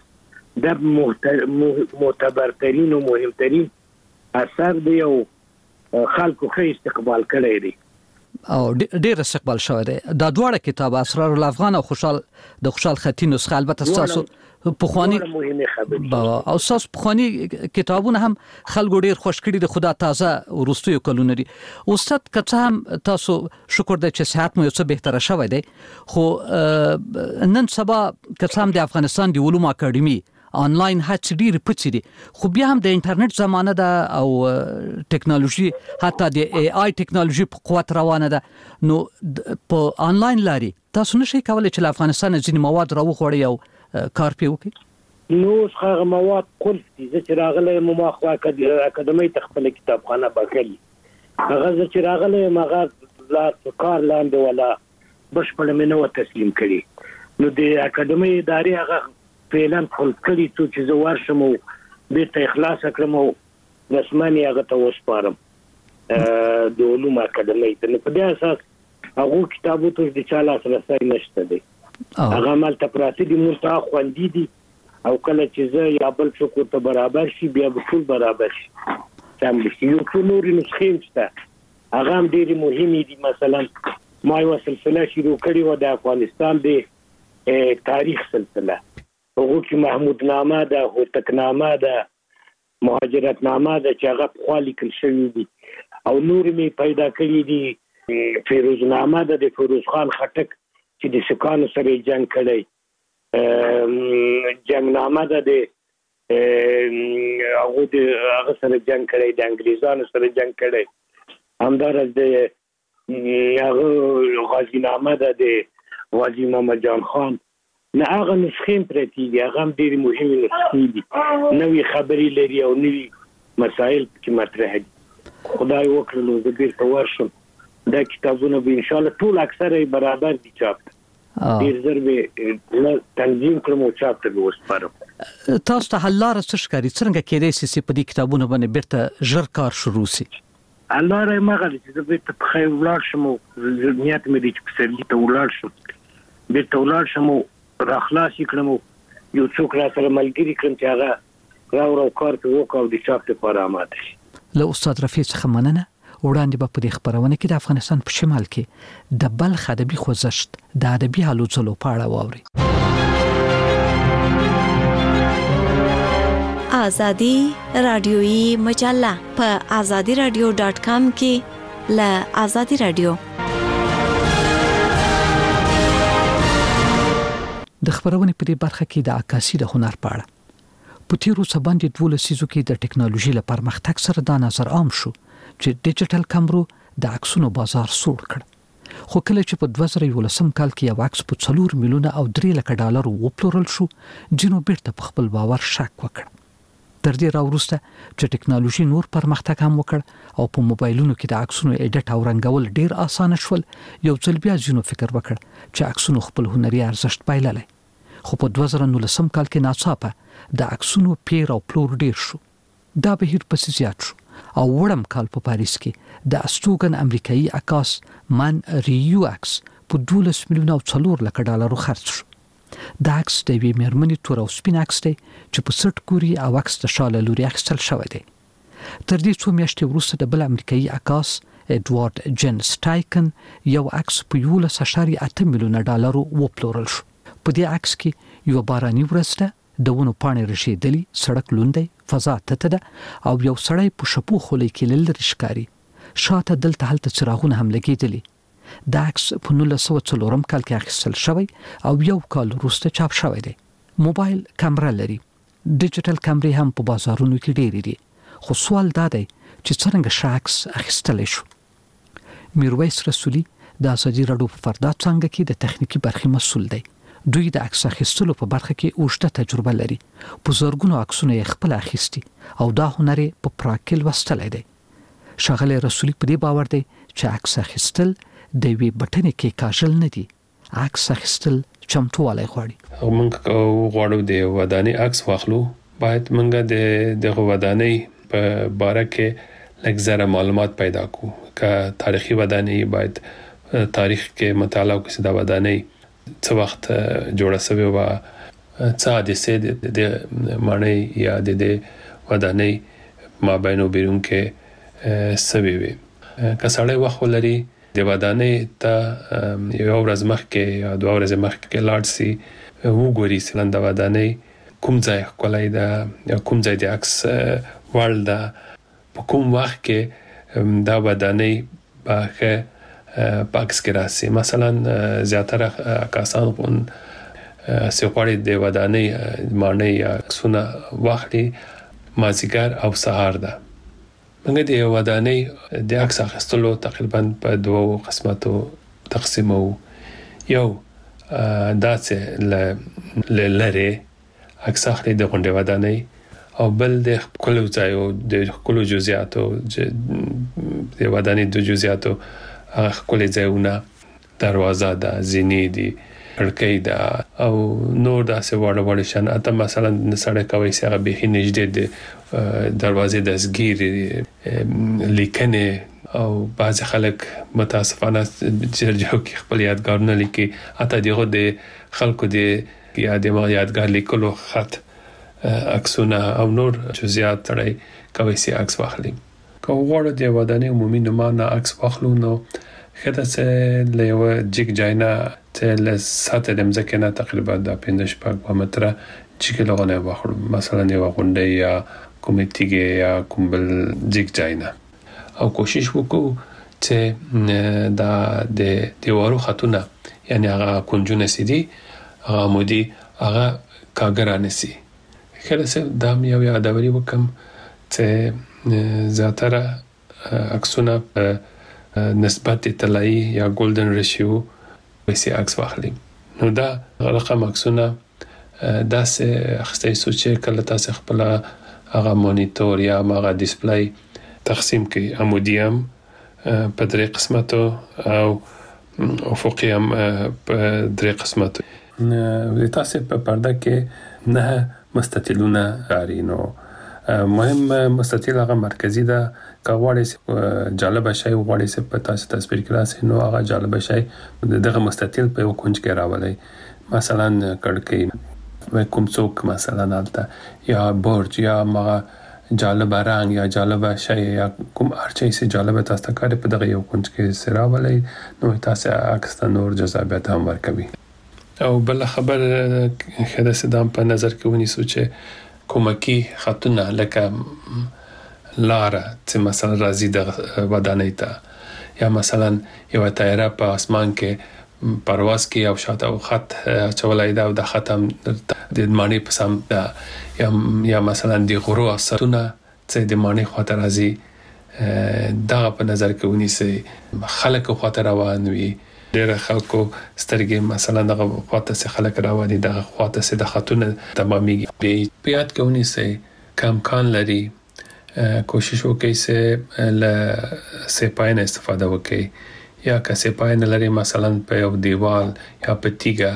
[SPEAKER 13] د معتبر ترين او مهم ترين اثر دی او خلکو ښه استقبال کړی دی
[SPEAKER 11] او ډیر استقبال شوی دی. دا دواړه کتاب اسرار الافغان او خوشحال د خوشحال خطي نسخه البته تاسو پخوانی او تاسو پخوانی کتابونه هم خلکو ډیر خوش کړي د خدا تازه ورستیو کلونه دي. استاد کڅه هم تاسو شکر د چې صحت مو یو څه بهتره شوی دی خو نن سبا کڅه هم د افغانستان د علومو اکاډمي آنلاین هڅې ډېرې پڅې دي خو بیا هم د انټرنیټ زمانه ده او ټیکنالوژي حتی د ای آی ټیکنالوژي په قوت روانه ده نو په آنلاین لاري تاسو نشئ کولای چې له افغانستان ځینې مواد راوغواړئ او کار پې وکړئ؟
[SPEAKER 13] نو هغه مواد قلف دي زه چې راغلی یم ما خو اکاډمۍ ته خپله کتابخانه بخلي هغه زه چې راغلی یم هغه لا کار لاندې ولا بشپړه مې نه وه تسلیم کړي نو د اکاډمۍ ادارې هغه فعلا خپل کړي څو چې زه ورشم او بیرته اخلاص کړم او رسماني هغه ته وسپارم د علومو اکاډمۍ ته. نو په دې اساس هغه کتابو ته د چا لاسرسی نشته دی هغه مالته پراته دي موږ ته خوندي دي او کله چې زه یا بل څوک ورته برابر شي بیا به ټول برابر شي سم دي. یو څو نورې نسخې شته هغه هم ډېرې مهمې دي. مثلا ما یوه سلسله شروع کړې وه د افغانستان د تاریخ سلسله هغه کې محمود نامه ده هوتک نامه ده مهاجرت نامه ده چې هغه په خوا لیکل شوي دي او نور می پیدا کړي دي فیروز نامه ده د فیروز خان خټک چې د سکانو سره جنگ کړی جنگ نامه ده د هغه د هغه سره جنگ کړی د انګریزانو سره جنگ کړی همدارس د هغه غازی نامه ده د غازی محمد جان خان نه هغه نسخې پرتې دي هغه هم ډېرې مهمې نسخې دي نوې خبرې لري او نوې مسایل پکې مطرح دي. خدای وکړي نو زه بیرته ورشم دا کتابونه به انشاءالله ټول اکثره برابر دي چاپ ډېر ژر به تنظیم کړم او چاپ ته به وسپارم.
[SPEAKER 11] تاسو ته حل لاره څه ښکاري څرنګه کېدای سي چې په دې کتابونو باندې بیرته ژر کار شروع سي؟
[SPEAKER 13] حل لاره یې هماغه ده چې زه بیرته په خیر ولاړ شم او نیت مې دی چې پسرلي ته ولاړ شم بیرته ولاړ شم او راخلاص کړم یو څوک را سره ملګری کړم چې هغه راو راو کار په وکاو د چاپ لپاره آماده شي.
[SPEAKER 11] له استاد رفیع څخه مننه. وړاندې به په دې خبرونه کې د افغانستان په شمال کې د بلخ ادبي خوځښت د ادبي هلو ځلو په اړه واوري.
[SPEAKER 20] آزادی رادیویی مجله په آزادی رادیو ډاټ کام کې له آزادی رادیو
[SPEAKER 11] د خبرونه په دې برخه کې د عکاسي د هنر په اړه په تیرو څه باندې دوه لسیزو کې د ټکنالوژي لپاره پرمختګ سره دا نظر عام شو چې ډیجیټل کیمرو د عکسونو بازار سوړ کړ خو کله چې په دوه زره یولسم کال کې یو عکس په څلور میلیونه او درې لک ډالر وپلورل شو جنو بیرته په خپل باور شک وکړ. تر دې راوروسته چې ټکنالوژي نور پرمختګ هم وکړ او په موبایلونو کې د عکسونو ایډیټ او رنګول ډیر اسانه شول یو ځل بیا جنو فکر وکړ چې عکسونو خپل هنري ارزښت بایللی خو په دوه زره نولسم کال کې ناڅاپه د عکسونو پیر او پلور ډیر شو. دا بهیر پسې زیات شو او وړم کال په پاریس کې د استوګن امریکایي عکاس من ریو عکس په دولس میلیونه او څلور لک ډالرو خرڅ شو. دا عکس د یوې مېرمنې تور او سپین عکس دی چې په سټ کوري او عکس د شاله لوري اخیستل شوی دی. تر دې څو میاشتې وروسته د بل امریکایي عکاس ایډوارډ جن سټایکن یو عکس په یولس اعشاریه اته میلیونه ډالرو وپلورل شو. په دې عکس کې یو باراني ورځ ده، د ونو پاڼې رژېدلي، سړک لوند دی، فضا تته ده او یو سړی په شپو خولۍ کې له لرې ښکاري. شاته دلته هلته څراغونه هم لګېدلي. دا عکس په نولس سوه څلورم کال کې اخیستل شوی او یو کال وروسته چاپ شوی دی. موبایل کامره لري. ډیجیټل کامرې هم په بازارونو کې ډېرې دي. خو سوال دا دی چې څرنګه ښه عکس اخیستلی شو. میرویس رسولي د ازادي راډیو په فردا څانګه کې د تخنیکي برخې مسؤل دی. دوی د عکس اخیستلو په برخه کې اوږده تجربه لري. په زرګونو عکسونه یې خپل اخیستي او دا هنر په پراکل وستلی دی. ښاغلی رسولي په دې باور دی چې عکس اخیستل د یوې بټنې کې کاژل نه دي. عکس اخیستل چمتووالی غواړي.
[SPEAKER 14] موږ غواړو د ودانۍ عکس واخلو، باید موږ د دغه ودانۍ په باره کې لږ زره معلومات پیدا کړو. که تاریخي ودانۍ باید تاریخ کې مطالعه وکړو چې دا ودانۍ څه وخت جوړه شوې وه، څه حادثې د ماڼۍ یا د دې ودانۍ مابین و بیرون کې شوې وې. که سړی وخت ولري د ودانۍ ته یوه ورځ مخکې یا دوه ورځې مخکې لاړ سي، وګوري مثلاً د ودانۍ کوم ځای ښکلی ده یا کوم ځای د عکس وړ ده، په کوم وخت کې دا ودانۍ به ښه په عکس کې راسي. مثلا زیاتره عکاسان چې غواړي د ودانۍ ماڼۍ یا عکسونه واخلي مازدیګر او سهار ده. موږ د ودانۍ د عکس اخیستلو تقریبا په دوو قسمتو تقسیمو. یو دا چې له لرې عکس اخلي د غونډې ودانۍ، او بل د ښکلو ځایو د ښکلو جزئیاتو د ودانۍ د جزئیاتو هغه ښکلي ځایونه، دروازه ده، زینې دي، کړکۍ ده او نور داسې واړه واړه شیان. حتی مثلا سړی کولی شي هغه بیخي نږدې د دروازې دستګیر لیکنې او بعضې خلک متاسفانه جرجو کې خپل یادګارونه لیکي. حتی دغه د خلکو د یا د یادګار لیکلو خط عکسونه او نور جزئیات سړی کولی شي عکس واخلي. که غواړو د ودانۍ عمومي نما نه عکس واخلو، نو ښه ده چې له یوه جګ ځای نه چې له سطح د مځکې نه تقریبا د پنځه شپږ دوه متره جګې لغونه واخلو، مثلا یوه غونډۍ یا کومې تیږې یا کوم بل جګ ځای نه، او کوشش وکړو چې دا د دیوالو خطونه یعنی هغه کنجونه چې دي هغه عمودي هغه کاږه رانیسي. ښه ده چې دا هم یو یادوري وکړم چې زیاتره عکسونه په نسبت طلایی یا ګولدن ریشیو ویسي عکس واخلي. نو دا رقم عکسونه داسې اخیستی شو چې کله تاسې خپل هغه مانیټور یا هغه ډسپلی تقسیم کړئ، عمودي هم په درې قسمتو او افقي هم په درې قسمتو. تاسې په پرده کې نه مستطیلونه لري. نو مهم مستطیل هغه مرکزی ده. که غواړئ جالبه شی غواړئ چې په تاسو تصویر کې راسي، نو هغه جالبه شی دغه مستطیل په یو کونج کې راولئ. مثلا کړکۍ، کوم څوک مثلا هلته یا برج یا هغه جالبه رنګ یا جالبه شی یا کوم هر شی چې جالبه تاسو ته ښکاري په دغه یو کونج کې راولئ، نو تاسو عکس ته نور جذابیت هم ورکوي. او بل خبر ښه ده چې دا په نظر کې ونیسو چې کومکی خطونه لکه لاره چې مثلا راځي د ودانۍ ته، یا مثلا یو طیاره په اسمان کې پرواز کې او شاته خط چولای دا او د خط هم د معنی په سم ده، یا یا مثلا د غرو اثرونه چې د معنی خاطر راځي دا په نظر کې ونیسي. خلک خاطر روان وي، ډېر خلکو سترګې مثلا دغه خاطر سره خلک روان دي، دغه خاطر سره د خطونه تمامي په یاد کې ونیسي. کم کان لري، کوشش وکړئ چې له سپاین استفاده وکړئ، یا که سپاین لري مثلا په یو دیوال یا په تیګه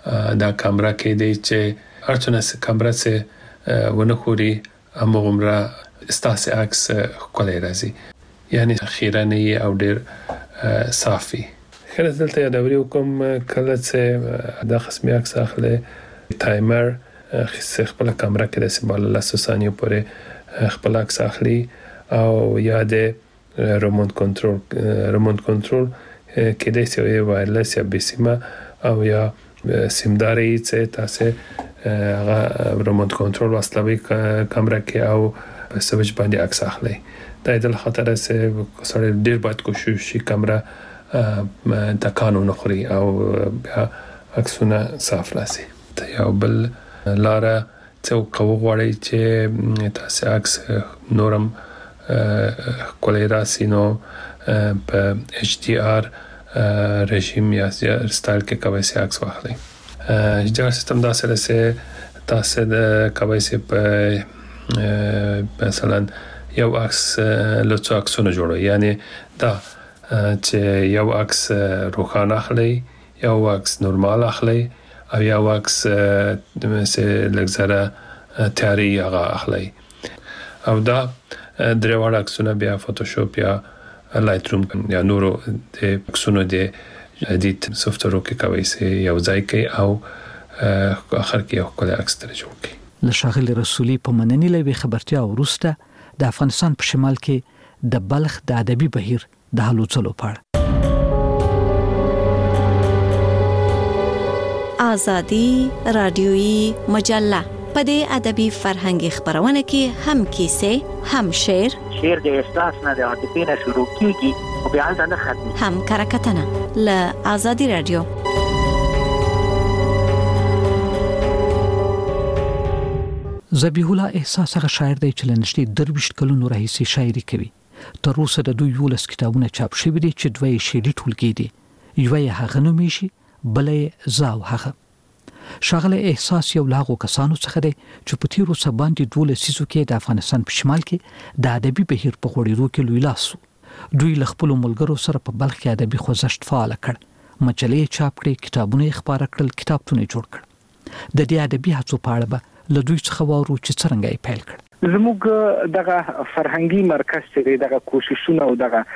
[SPEAKER 14] دا کامرا کې دی چې ارڅونه کامرا سه ونه خوري امغمره استاس عکس کولای راځي یعنی خیرانی او ډیر صافي خیر دلته یادوري کوم کله چې دا قسمي عکس اخلي تایمر خپل کامرا کې د سیمال لاسو ثانیو پورې خپل عکس اخلي او یاده ریموټ کنټرول ریموټ کنټرول کې د سوي وایرلس یا بسیمه او یا سیمداري چې تاسو هغه ریموټ کنټرول واسطوي کامرا کې او سويچ باندې عکس اخلي دا د خطر سره سره ډیر باید کوشش شي کامرا د قانون خوري او عکسونه صاف راسي ته یو بل لاره چې قوه غواړي چې تاسو عکس نورم کولای راسي نو په ایچ ډي آر رژیم یا سټایل کې کوي سي عکس واخلي ایچ ډي آر سیستم دا سره سه تاسو د کوي سي په مثلا یو عکس لڅ عکسونه جوړوي یعنی دا چې یو عکس روښانه اخلي یو عکس نورمال اخلي او یو عکس مثل لګزره تیاری هغه اخلي او دا درې وړ عکسونه بیا فوټوشاپ یا لایټ روم یا نورو د عکسونو د ادیټ سافټویر کې کوي سي یو ځای کې او اخر کې یو کله عکس تر جوړ کی
[SPEAKER 11] له شاغل رسولي په مننې لوي خبرتیا ورسته د افغانستان په شمال کې د بلخ د ادبي بهیر د حلو څلو پړ
[SPEAKER 20] آزادی رادیویی مجله په دې ادبي فرهنګي خبرونه کې هم کیسه هم شعر
[SPEAKER 21] شعر د احساس نه د عاطفې نه شروع کیږي او بیا د نه ختمي
[SPEAKER 20] هم کرکټنه ل آزادی رادیو
[SPEAKER 11] ذبیح الله احساس هغه شاعر دی چې لنشتي درویش کلونو راهیسي شاعري کوي تر اوسه د دوی یولس کتابونه چاپ شوي دي چې دوی شعري ټولګي دي یو یې هغه نومې شي بلې زاو هغه شاغله احساس یو لاغو کسانو څخه دی چې په تیرو سباندې دوله سيزو کې د افغانستان په شمال کې د ادبي بهیر په غوړېدو کې لوی لاس دوی له خپل ملګرو سره په بلخ کې ادبي خوځښت فعال کړ مجلې چاپ کړې کتابونه خبره کړل کتابتونه جوړ کړ د دې ادبي هڅو په اړه له دوی څخه وورو چې څنګه یې پیل کړ
[SPEAKER 22] زموږ دغه فرهنګي مرکز چې دغه کوششونه او دغه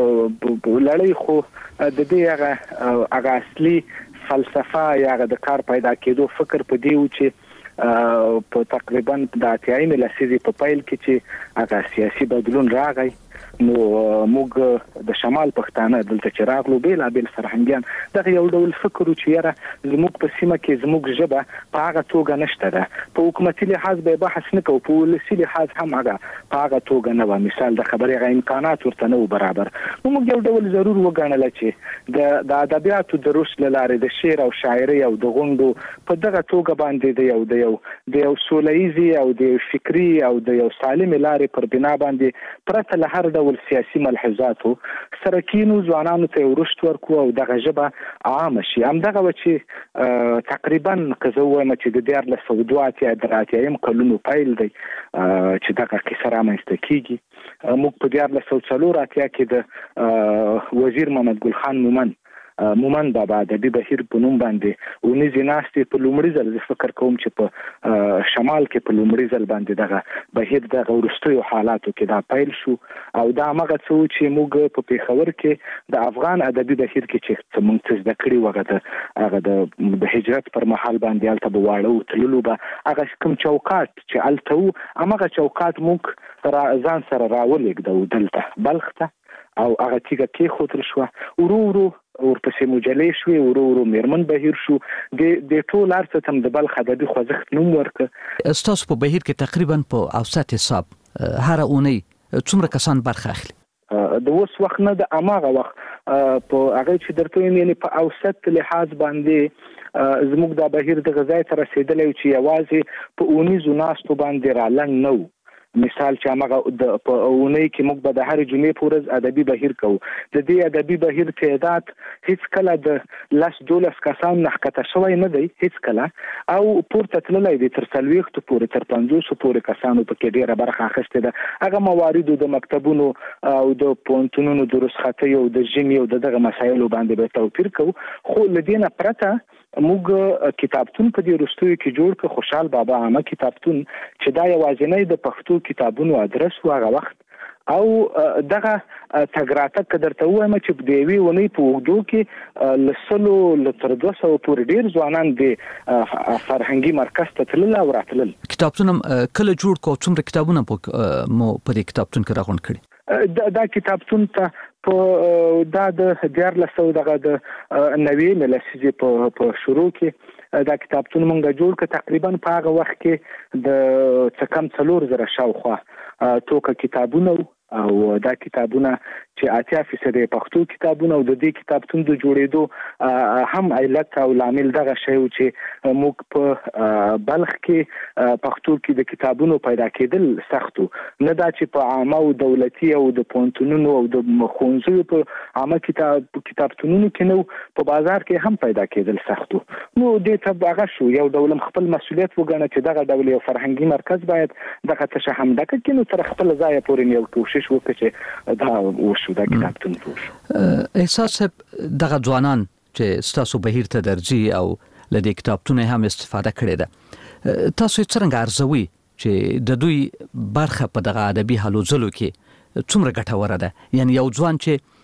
[SPEAKER 22] لړۍ خو د دې هغه هغه اصلي فلسفه یا د کار پیدا کېدو فکر په دی و چې په تقریبا د اتیایم لسیزې په پیل کې چې هغه سیاسي بدلون راغی نو موږ د شمال پښتانه دلته چې راغلو بیل بیل فرهنګیان دغه یو ډول فکر چې یاره زموږ په سیمه کې زموږ ژبه په هغه توګه نشته ده په حکومتي لحاظ به بحث نه کوو په ولسي لحاظ هم هغه په هغه توګه نه و مثال د خبرې غو امکانات ورته نه برابر نو موږ یو ډول ضرور وګڼل چې د د ادبیاتو د روش لاره د شعر او شاعري او د غوندو په دغه توګه باندې د یو د یو د یو سولهیزي او د فکری او د یو سالم لارې پر بنا باندې پرته له هر ډول سیاسي ملحوظاتو سره کینو ځوانانو ته ورشت ورکو او دغه ژبه عام شي هم دغه چې تقریبا کزه وایم چې د دیار له سعودات یا دراتیم کلونو پیل دی چې دغه قصه رامنځته کیږي موږ په دیار له سعودات یا کې د وزیر محمد ګل خان مومن مومن بابا د دې بهیر په نوم باندې ونی زیناستي په لومړي ځل فکر کوم چې په شمال کې په لومړي ځل باندې دغه بهیر د ورستیو حالاتو کې دا پیل شو او دا هغه څه چې موږ په پیښور کې د افغان ادبي بهیر کې چې موږ څه زده کړی وغه هغه د هجرت پر مهال باندې الته بواړو تللو به هغه کوم چوکاټ چې الته هغه چوکاټ موږ را ځان سره راولېږدو دلته بلخ ته او هغه چې کې خطر شو ورو ورو ورپسې مجلې شوې ورو ورو میرمن بهیر شو د د ټول ارڅ تم د بلخ ادبي خوځښت نوم ورکړ
[SPEAKER 11] استاسو په بهیر کې تقریبا په اوسط حساب هر اونۍ څومره کسان برخه اخلي
[SPEAKER 22] د اوس وخت نه د اماغه وخت په هغه چې درته یعنی په اوسط لحاظ باندې زموږ د بهیر د غذای تر رسیدلې چې یوازې په اونیزو ناستو باندې را لنګ نو مثال چې هغه د په اونۍ کې موږ به د هر جمعې پورز ادبي بهیر کوو د دې ادبي بهیر تعداد هیڅ کله د لاس دولس کسان نه کته شوی نه دی هیڅ کله او پورته تللی دی تر څلوېښت پورې تر پنځوس پورې کسانو په کې ډیره برخه اخیستې ده هغه موارد د مکتبونو او د پونتونونو د رسختی او د ژمي او دغه مسایلو باندې به توپیر کوو خو لدینه پرته موږ کتابتون په دې رستوي کې جوړ ک خوشحال بابا عامه کتابتون چې دا یوازینی د پښتو کتابونو ادرس و هغه وخت او دغه تګراته کدرته وایم چې د دیوی ونی په وګدو کې لسلو لتر دوه سوه پورې ډیر ځوانان د فرهنګي مرکز ته تلل او راتلل
[SPEAKER 11] کتابتون کله جوړ کو څومره کتابونه مو په دې کتابتون کې راغونډ کړي
[SPEAKER 22] دا, دا کتابتون ته په دا د دیار لسو دغه د نوې ملسجې په په شروع کې دا کتابتون مونږ جوړ ک تقریبا په هغه وخت کې د څکم څلور زره شاوخوا توګه کتابونه او دا کتابونه چې اتیا فیصد پښتو کتابونه او د دې کتابتون د جوړېدو هم علت او لامل دغه شی چې موږ په بلخ کې پښتو کې د کتابونو پیدا کېدل سختو نه دا چې په عامه او دولتي او د پونتونونو او د ښوونځیو په عامه کتاب کتابتونونو کې نو په بازار کې هم پیدا کېدل سختو نو دې ته هغه شو یو ډول خپل مسؤلیت وګڼه چې دغه ډول یو فرهنګي مرکز باید دغه تشه هم دغه کې نو تر خپل ځای پورې یو کوشش وکړي چې دا وشو دا کتابتون وشو
[SPEAKER 11] احساس دغه ځوانان چې ستاسو بهیر ته درځي او لدې کتابتونه هم استفاده کړې ده تاسو څنګه ارزوي چې د دوی برخه په دغه ادبي هلو ځلو کې څومره ګټوره ده یعنی یو ځوان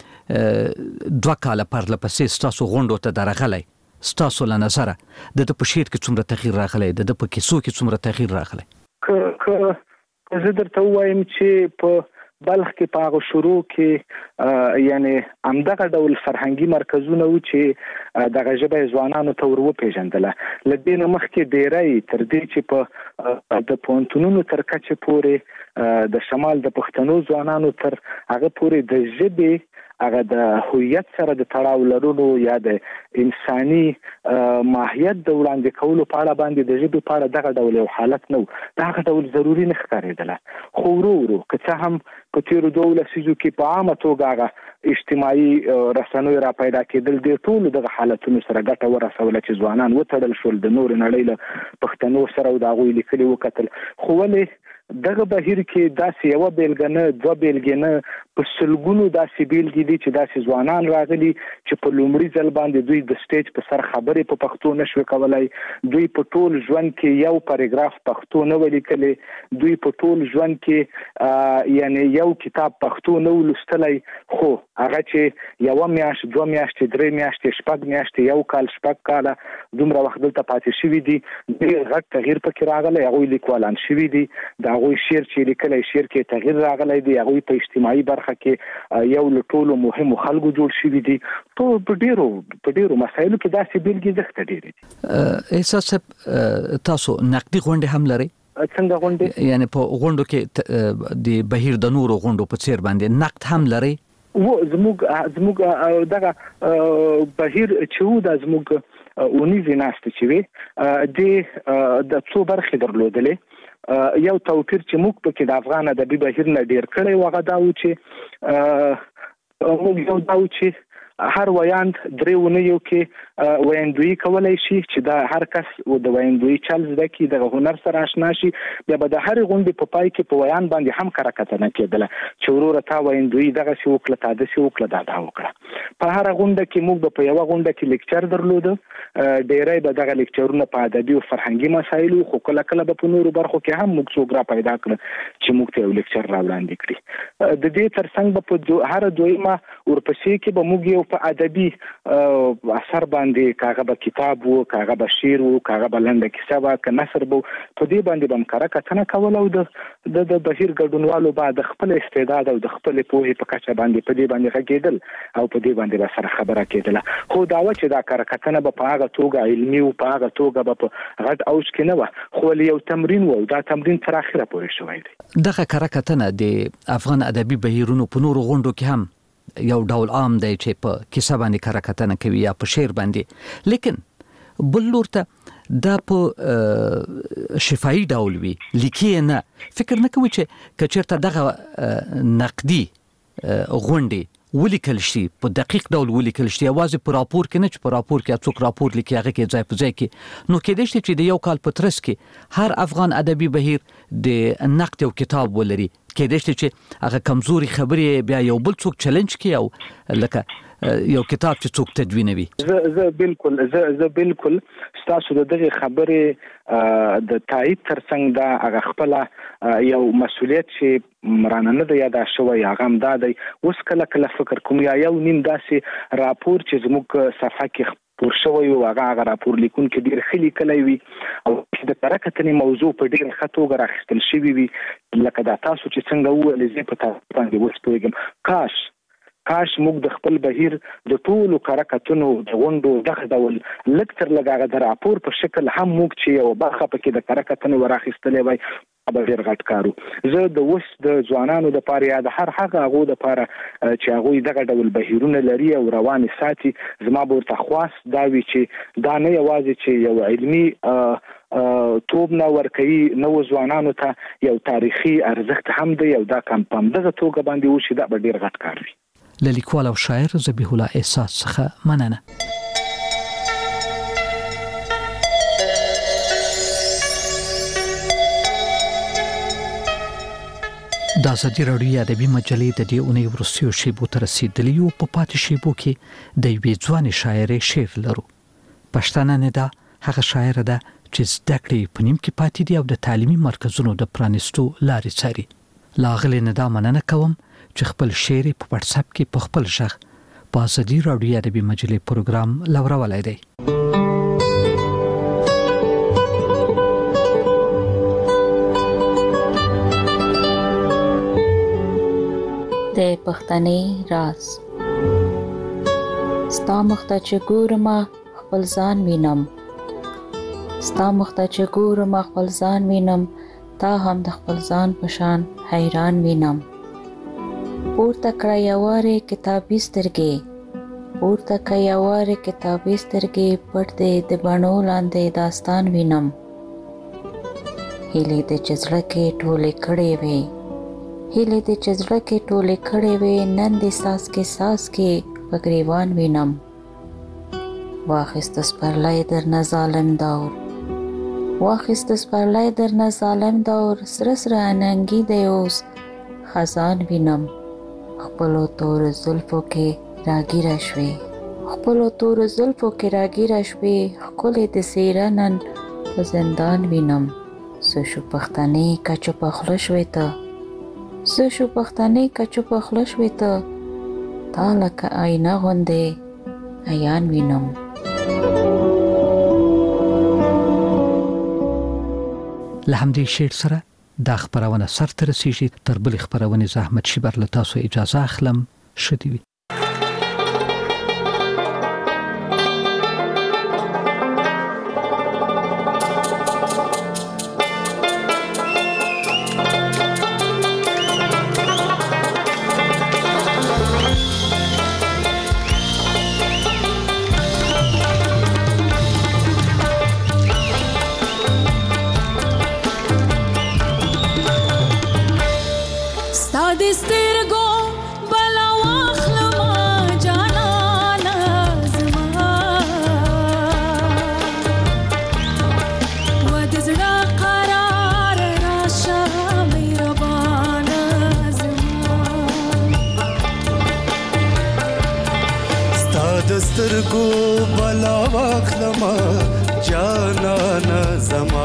[SPEAKER 11] چې دوه کاله پرلپسې ستاسو غونډو ته درغلی ستاسو له نظره د په شعر کې څومره تغییر راغلی د په کیسو کې څومره تغییر راغلی
[SPEAKER 22] که زه درته ووایم چې په بلخ کې په هغه شروع کې یعنی همدغه ډول فرهنګي مرکزونه و چې دغه ژبه ځوانانو ته ور وپېژندله له دې نه مخکې ډیری تر دې چې په د پوهنتونونو تر کچې پورې د شمال د پښتنو ځوانانو تر هغه پورې د ژبې هغه د هویت سره د تړاو لرلو یا د انساني ماهیت د وړاندې کولو په اړه باندې د ژبې په اړه دغه ډول یو حالت نه و دغه ډول ضروري نه ښکارېدله خو ورو ورو که څه هم په تېرو دوو لسیزو کې په عامه توګه هغه اجتماعي رسنیو را پیدا کېدل د ټولو دغه حالتونو سره ګټه ورسوله چې ځوانان وتړل شول د نورې نړۍ له پښتنو سره او د هغوی لیکلي وکتل خو ولې دغه بهیر کې داسې یوه بیلګه نه دوه بیلګې نه په سلګونو داسې بیلګې دي چې داسې ځوانان راغلي چې په لومړي ځل باندې دوی د سټیج په سر خبرې په پښتو نشوي کولای دوی په ټول ژوند کې یو پاراګراف پښتو نه ولیکلی دوی په ټول ژوند کې یعنی یو کتاب پښتو نه ولوستلی خو هغه چې یوه میاشت دوه میاشتې درې میاشتې شپږ میاشتې یو کال شپږ کاله دومره وخت دلته پاتې شوي دي ډېر غټ تغییر پکې راغلی هغوی لیکوالان شوي دي د هغوی شعر چې لیکلی شعر کې تغییر راغلی دی هغوی په اجتماعي برخه کې یو له ټولو مهمو خلکو جوړ شوي دي په ډېرو په ډېرو مسایلو کې داسې بیلګې زښته ډېرې دي
[SPEAKER 11] احساس تاسو نقدي غونډې هم لرئ
[SPEAKER 22] څنګه غونډې
[SPEAKER 11] یعنی په غونډو کې د بهیر د نورو غونډو په څیر باندې نقد هم لرئ
[SPEAKER 22] و زموږ زموږ دغه بهیر چې و د زموږ اونیزې ناستې چې وي د څو برخې درلودلې یو توپیر چې موږ پکې د افغان ادبي بهیر نه ډیر کړی و هغه دا و چې موږ یو دا و چې هر ویاند درې اونیو کې ویندویي کولی شي چې دا هر کس د ویندویي چل زده کړي دغه هنر سره اشنا شي بیا به د هرې غونډې په پای کې په ویان باندې هم کره کتنه کېدله چې وروره تا ویندویي دغسې وکړه تا داسې وکړه دا دا وکړه په هره غونډه کې موږ به په یوه غونډه کې لیکچر درلوده ډیری به دغه لیکچرونه په ادبي او فرهنګي مسایلو خو کله کله به په نورو برخو کې هم موږ څوک را پیدا کړه چې موږ ته یو لیکچر را وړاندې کړي د دې تر څنګ به په هره دویمه ورپسې کې به موږ یو په ادبي اثر باندې کاغه به کتاب وو کاغه به شعر وو کاغه به لنډه کیسه وه که نثر به په دې باندې به هم کره کتنه کوله او د د بهیر ګډونوالو به د خپل استعداد او د خپلې پوهې په کچه باندې په دې باندې غږېدل او په دې باندې به سره خبره کېدله خو دا وه چې دا کره کتنه به په هغه توګه علمي و په هغه توګه به په غټ اوج کې نه وه خو یو تمرین و دا تمرین تر اخره پورې شوی دی
[SPEAKER 11] دغه کره کتنه د افغان ادبي بهیرونو په نورو غونډو کې هم یو ډول عام دی چې په کیسه باندې کره کتنه کوي یا په شعر باندې لیکن بل لور ته دا په شفاهي ډول وي لیکي نه فکر نه کوي چې کچرته دغه نقدي غونډي ولیکل شي په دقیق ډول ولیکل شي اوازه په راپور کې نه چې په راپور کې څوک راپور لیکي هغه کې ځای په ځای کې نو کې دې چې د یو کال په ترڅ کې هر افغان ادبي بهیر د نقد او کتاب ولري کې دې چې هغه کمزوري خبرې بیا یو بل څوک چیلنج کوي او لکه یو کتاب چې څوک تدوینوي
[SPEAKER 22] زه زه بالکل زه زه بالکل تاسو د دغه خبرې د تایید ترڅنګ دا هغه خپل یو مسولیت چې مرانه نه دی یاد شوی هغه هم دا دی اوس کله کله فکر کوم یا یو نیم داسې راپور چې زموږ صفحه کې پور شوی او هغه هغه راپور لیکون کې ډیر خلی کلی وي او د ترکتنې موضوع په ډیر خطوګه راخستل شوی وي لکه دا تاسو چې څنګه وویل زه په تاسو باندې وسپوږم کاش کاش موږ د خپل بهیر د ټولو کارکتونو د غونډو دغه ډول لکتر لګاغه د راپور په شکل هم موږ چې یو برخه پکې د کارکتونو وراخستلې وای به ډیر غټ کارو زه د وس د ځوانانو د پاره یا د هر هغه غو د پاره چې هغه دغه ډول بهیرونه لري او روان ساتي زما ورته خواص دا وی چې دا نه یوازې چې یو علمي توب نه ورکوي نو ځوانانو ته یو تاریخي ارزښت هم دی او دا کم پم دغه توګه باندې وشي دا به ډیر غټ کار وي
[SPEAKER 11] للیکوال او شاعر ذبیح الله احساس څخه مننه د ازادي راډیو ادبي مجلې د دې اونۍ وروستیو شیبو ته رسیدلي یو په پاتې شیبو کې د یوې ځوانې شاعرې شعر لرو پښتانه نه ده هغه شاعره ده چې زده کړې په نیم کې پاتې دي او د تعلیمي مرکزونو د پرانیستو لارې څاري لاغلې نه ده مننه کوم چې خپل شعر په واتس اپ کې په خپل ژغ په ازادي راډیو ادبي مجلې پروګرام لورولای دی
[SPEAKER 4] د پښتنې راز ستا مخته چې ګورم خپل ځان وینم ستا مخته چې ګورم خپل ځان وینم تا هم د خپل ځان په شان حیران وینم پورته کړه یوارې کتابي سترګې پورته کړه یوارې کتابي سترګې پټ دې د بڼو لاندې داستان وینم هیلې د چزړه کې ټولې کړې وې هیلې د چزړه کې ټولې کړې وې نن دې ساس کې ساس کې په ګریوان وینم واخیست سپرلی درنه ظالم دور واخیست سپرلی درنه ظالم دور سره سره اننګي دی اوس خزان وینم خپلو تور زلفو کې راګیره شوې خپلو تور زلفو کې راګیره شوې ښکلې د څېره نن په زندان وینم څه شو پښتنې که چوپه خوله شوې ته څه شو پښتنې که چوپه خوله شوې ته تا لکه آینه غوندې عیان وینم
[SPEAKER 11] له همدې شعر سره دا خبرونه سر ته رسیږي تر بلې خبرونې زحمت شي بر له تاسو اجازه اخلم ښه دې وي
[SPEAKER 5] سترګو بلا واخلما جانانا زما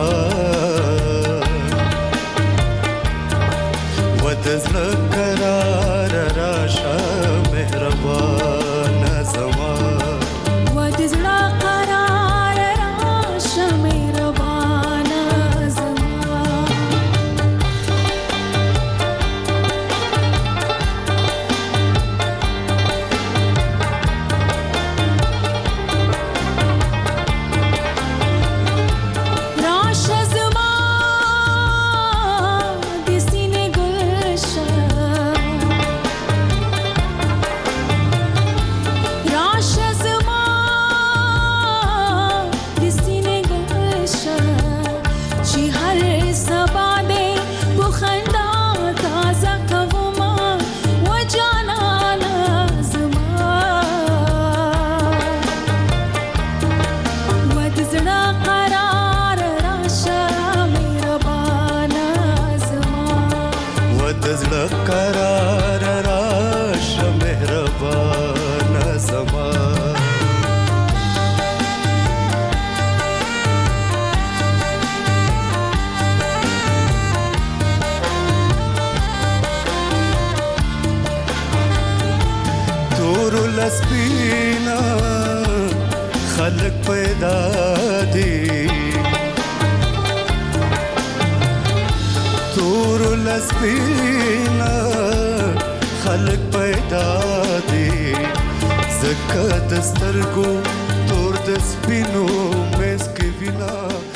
[SPEAKER 5] ودزړه قرار راشه مهربان زما
[SPEAKER 23] ودزړه قرار راشه مهربان زما راشه زما د سینې ګلشه
[SPEAKER 5] لسپینا خلق پیدا دی تور لسپینا خلق پیدا دی زکات سترګو تور د سپینو مس کې وینا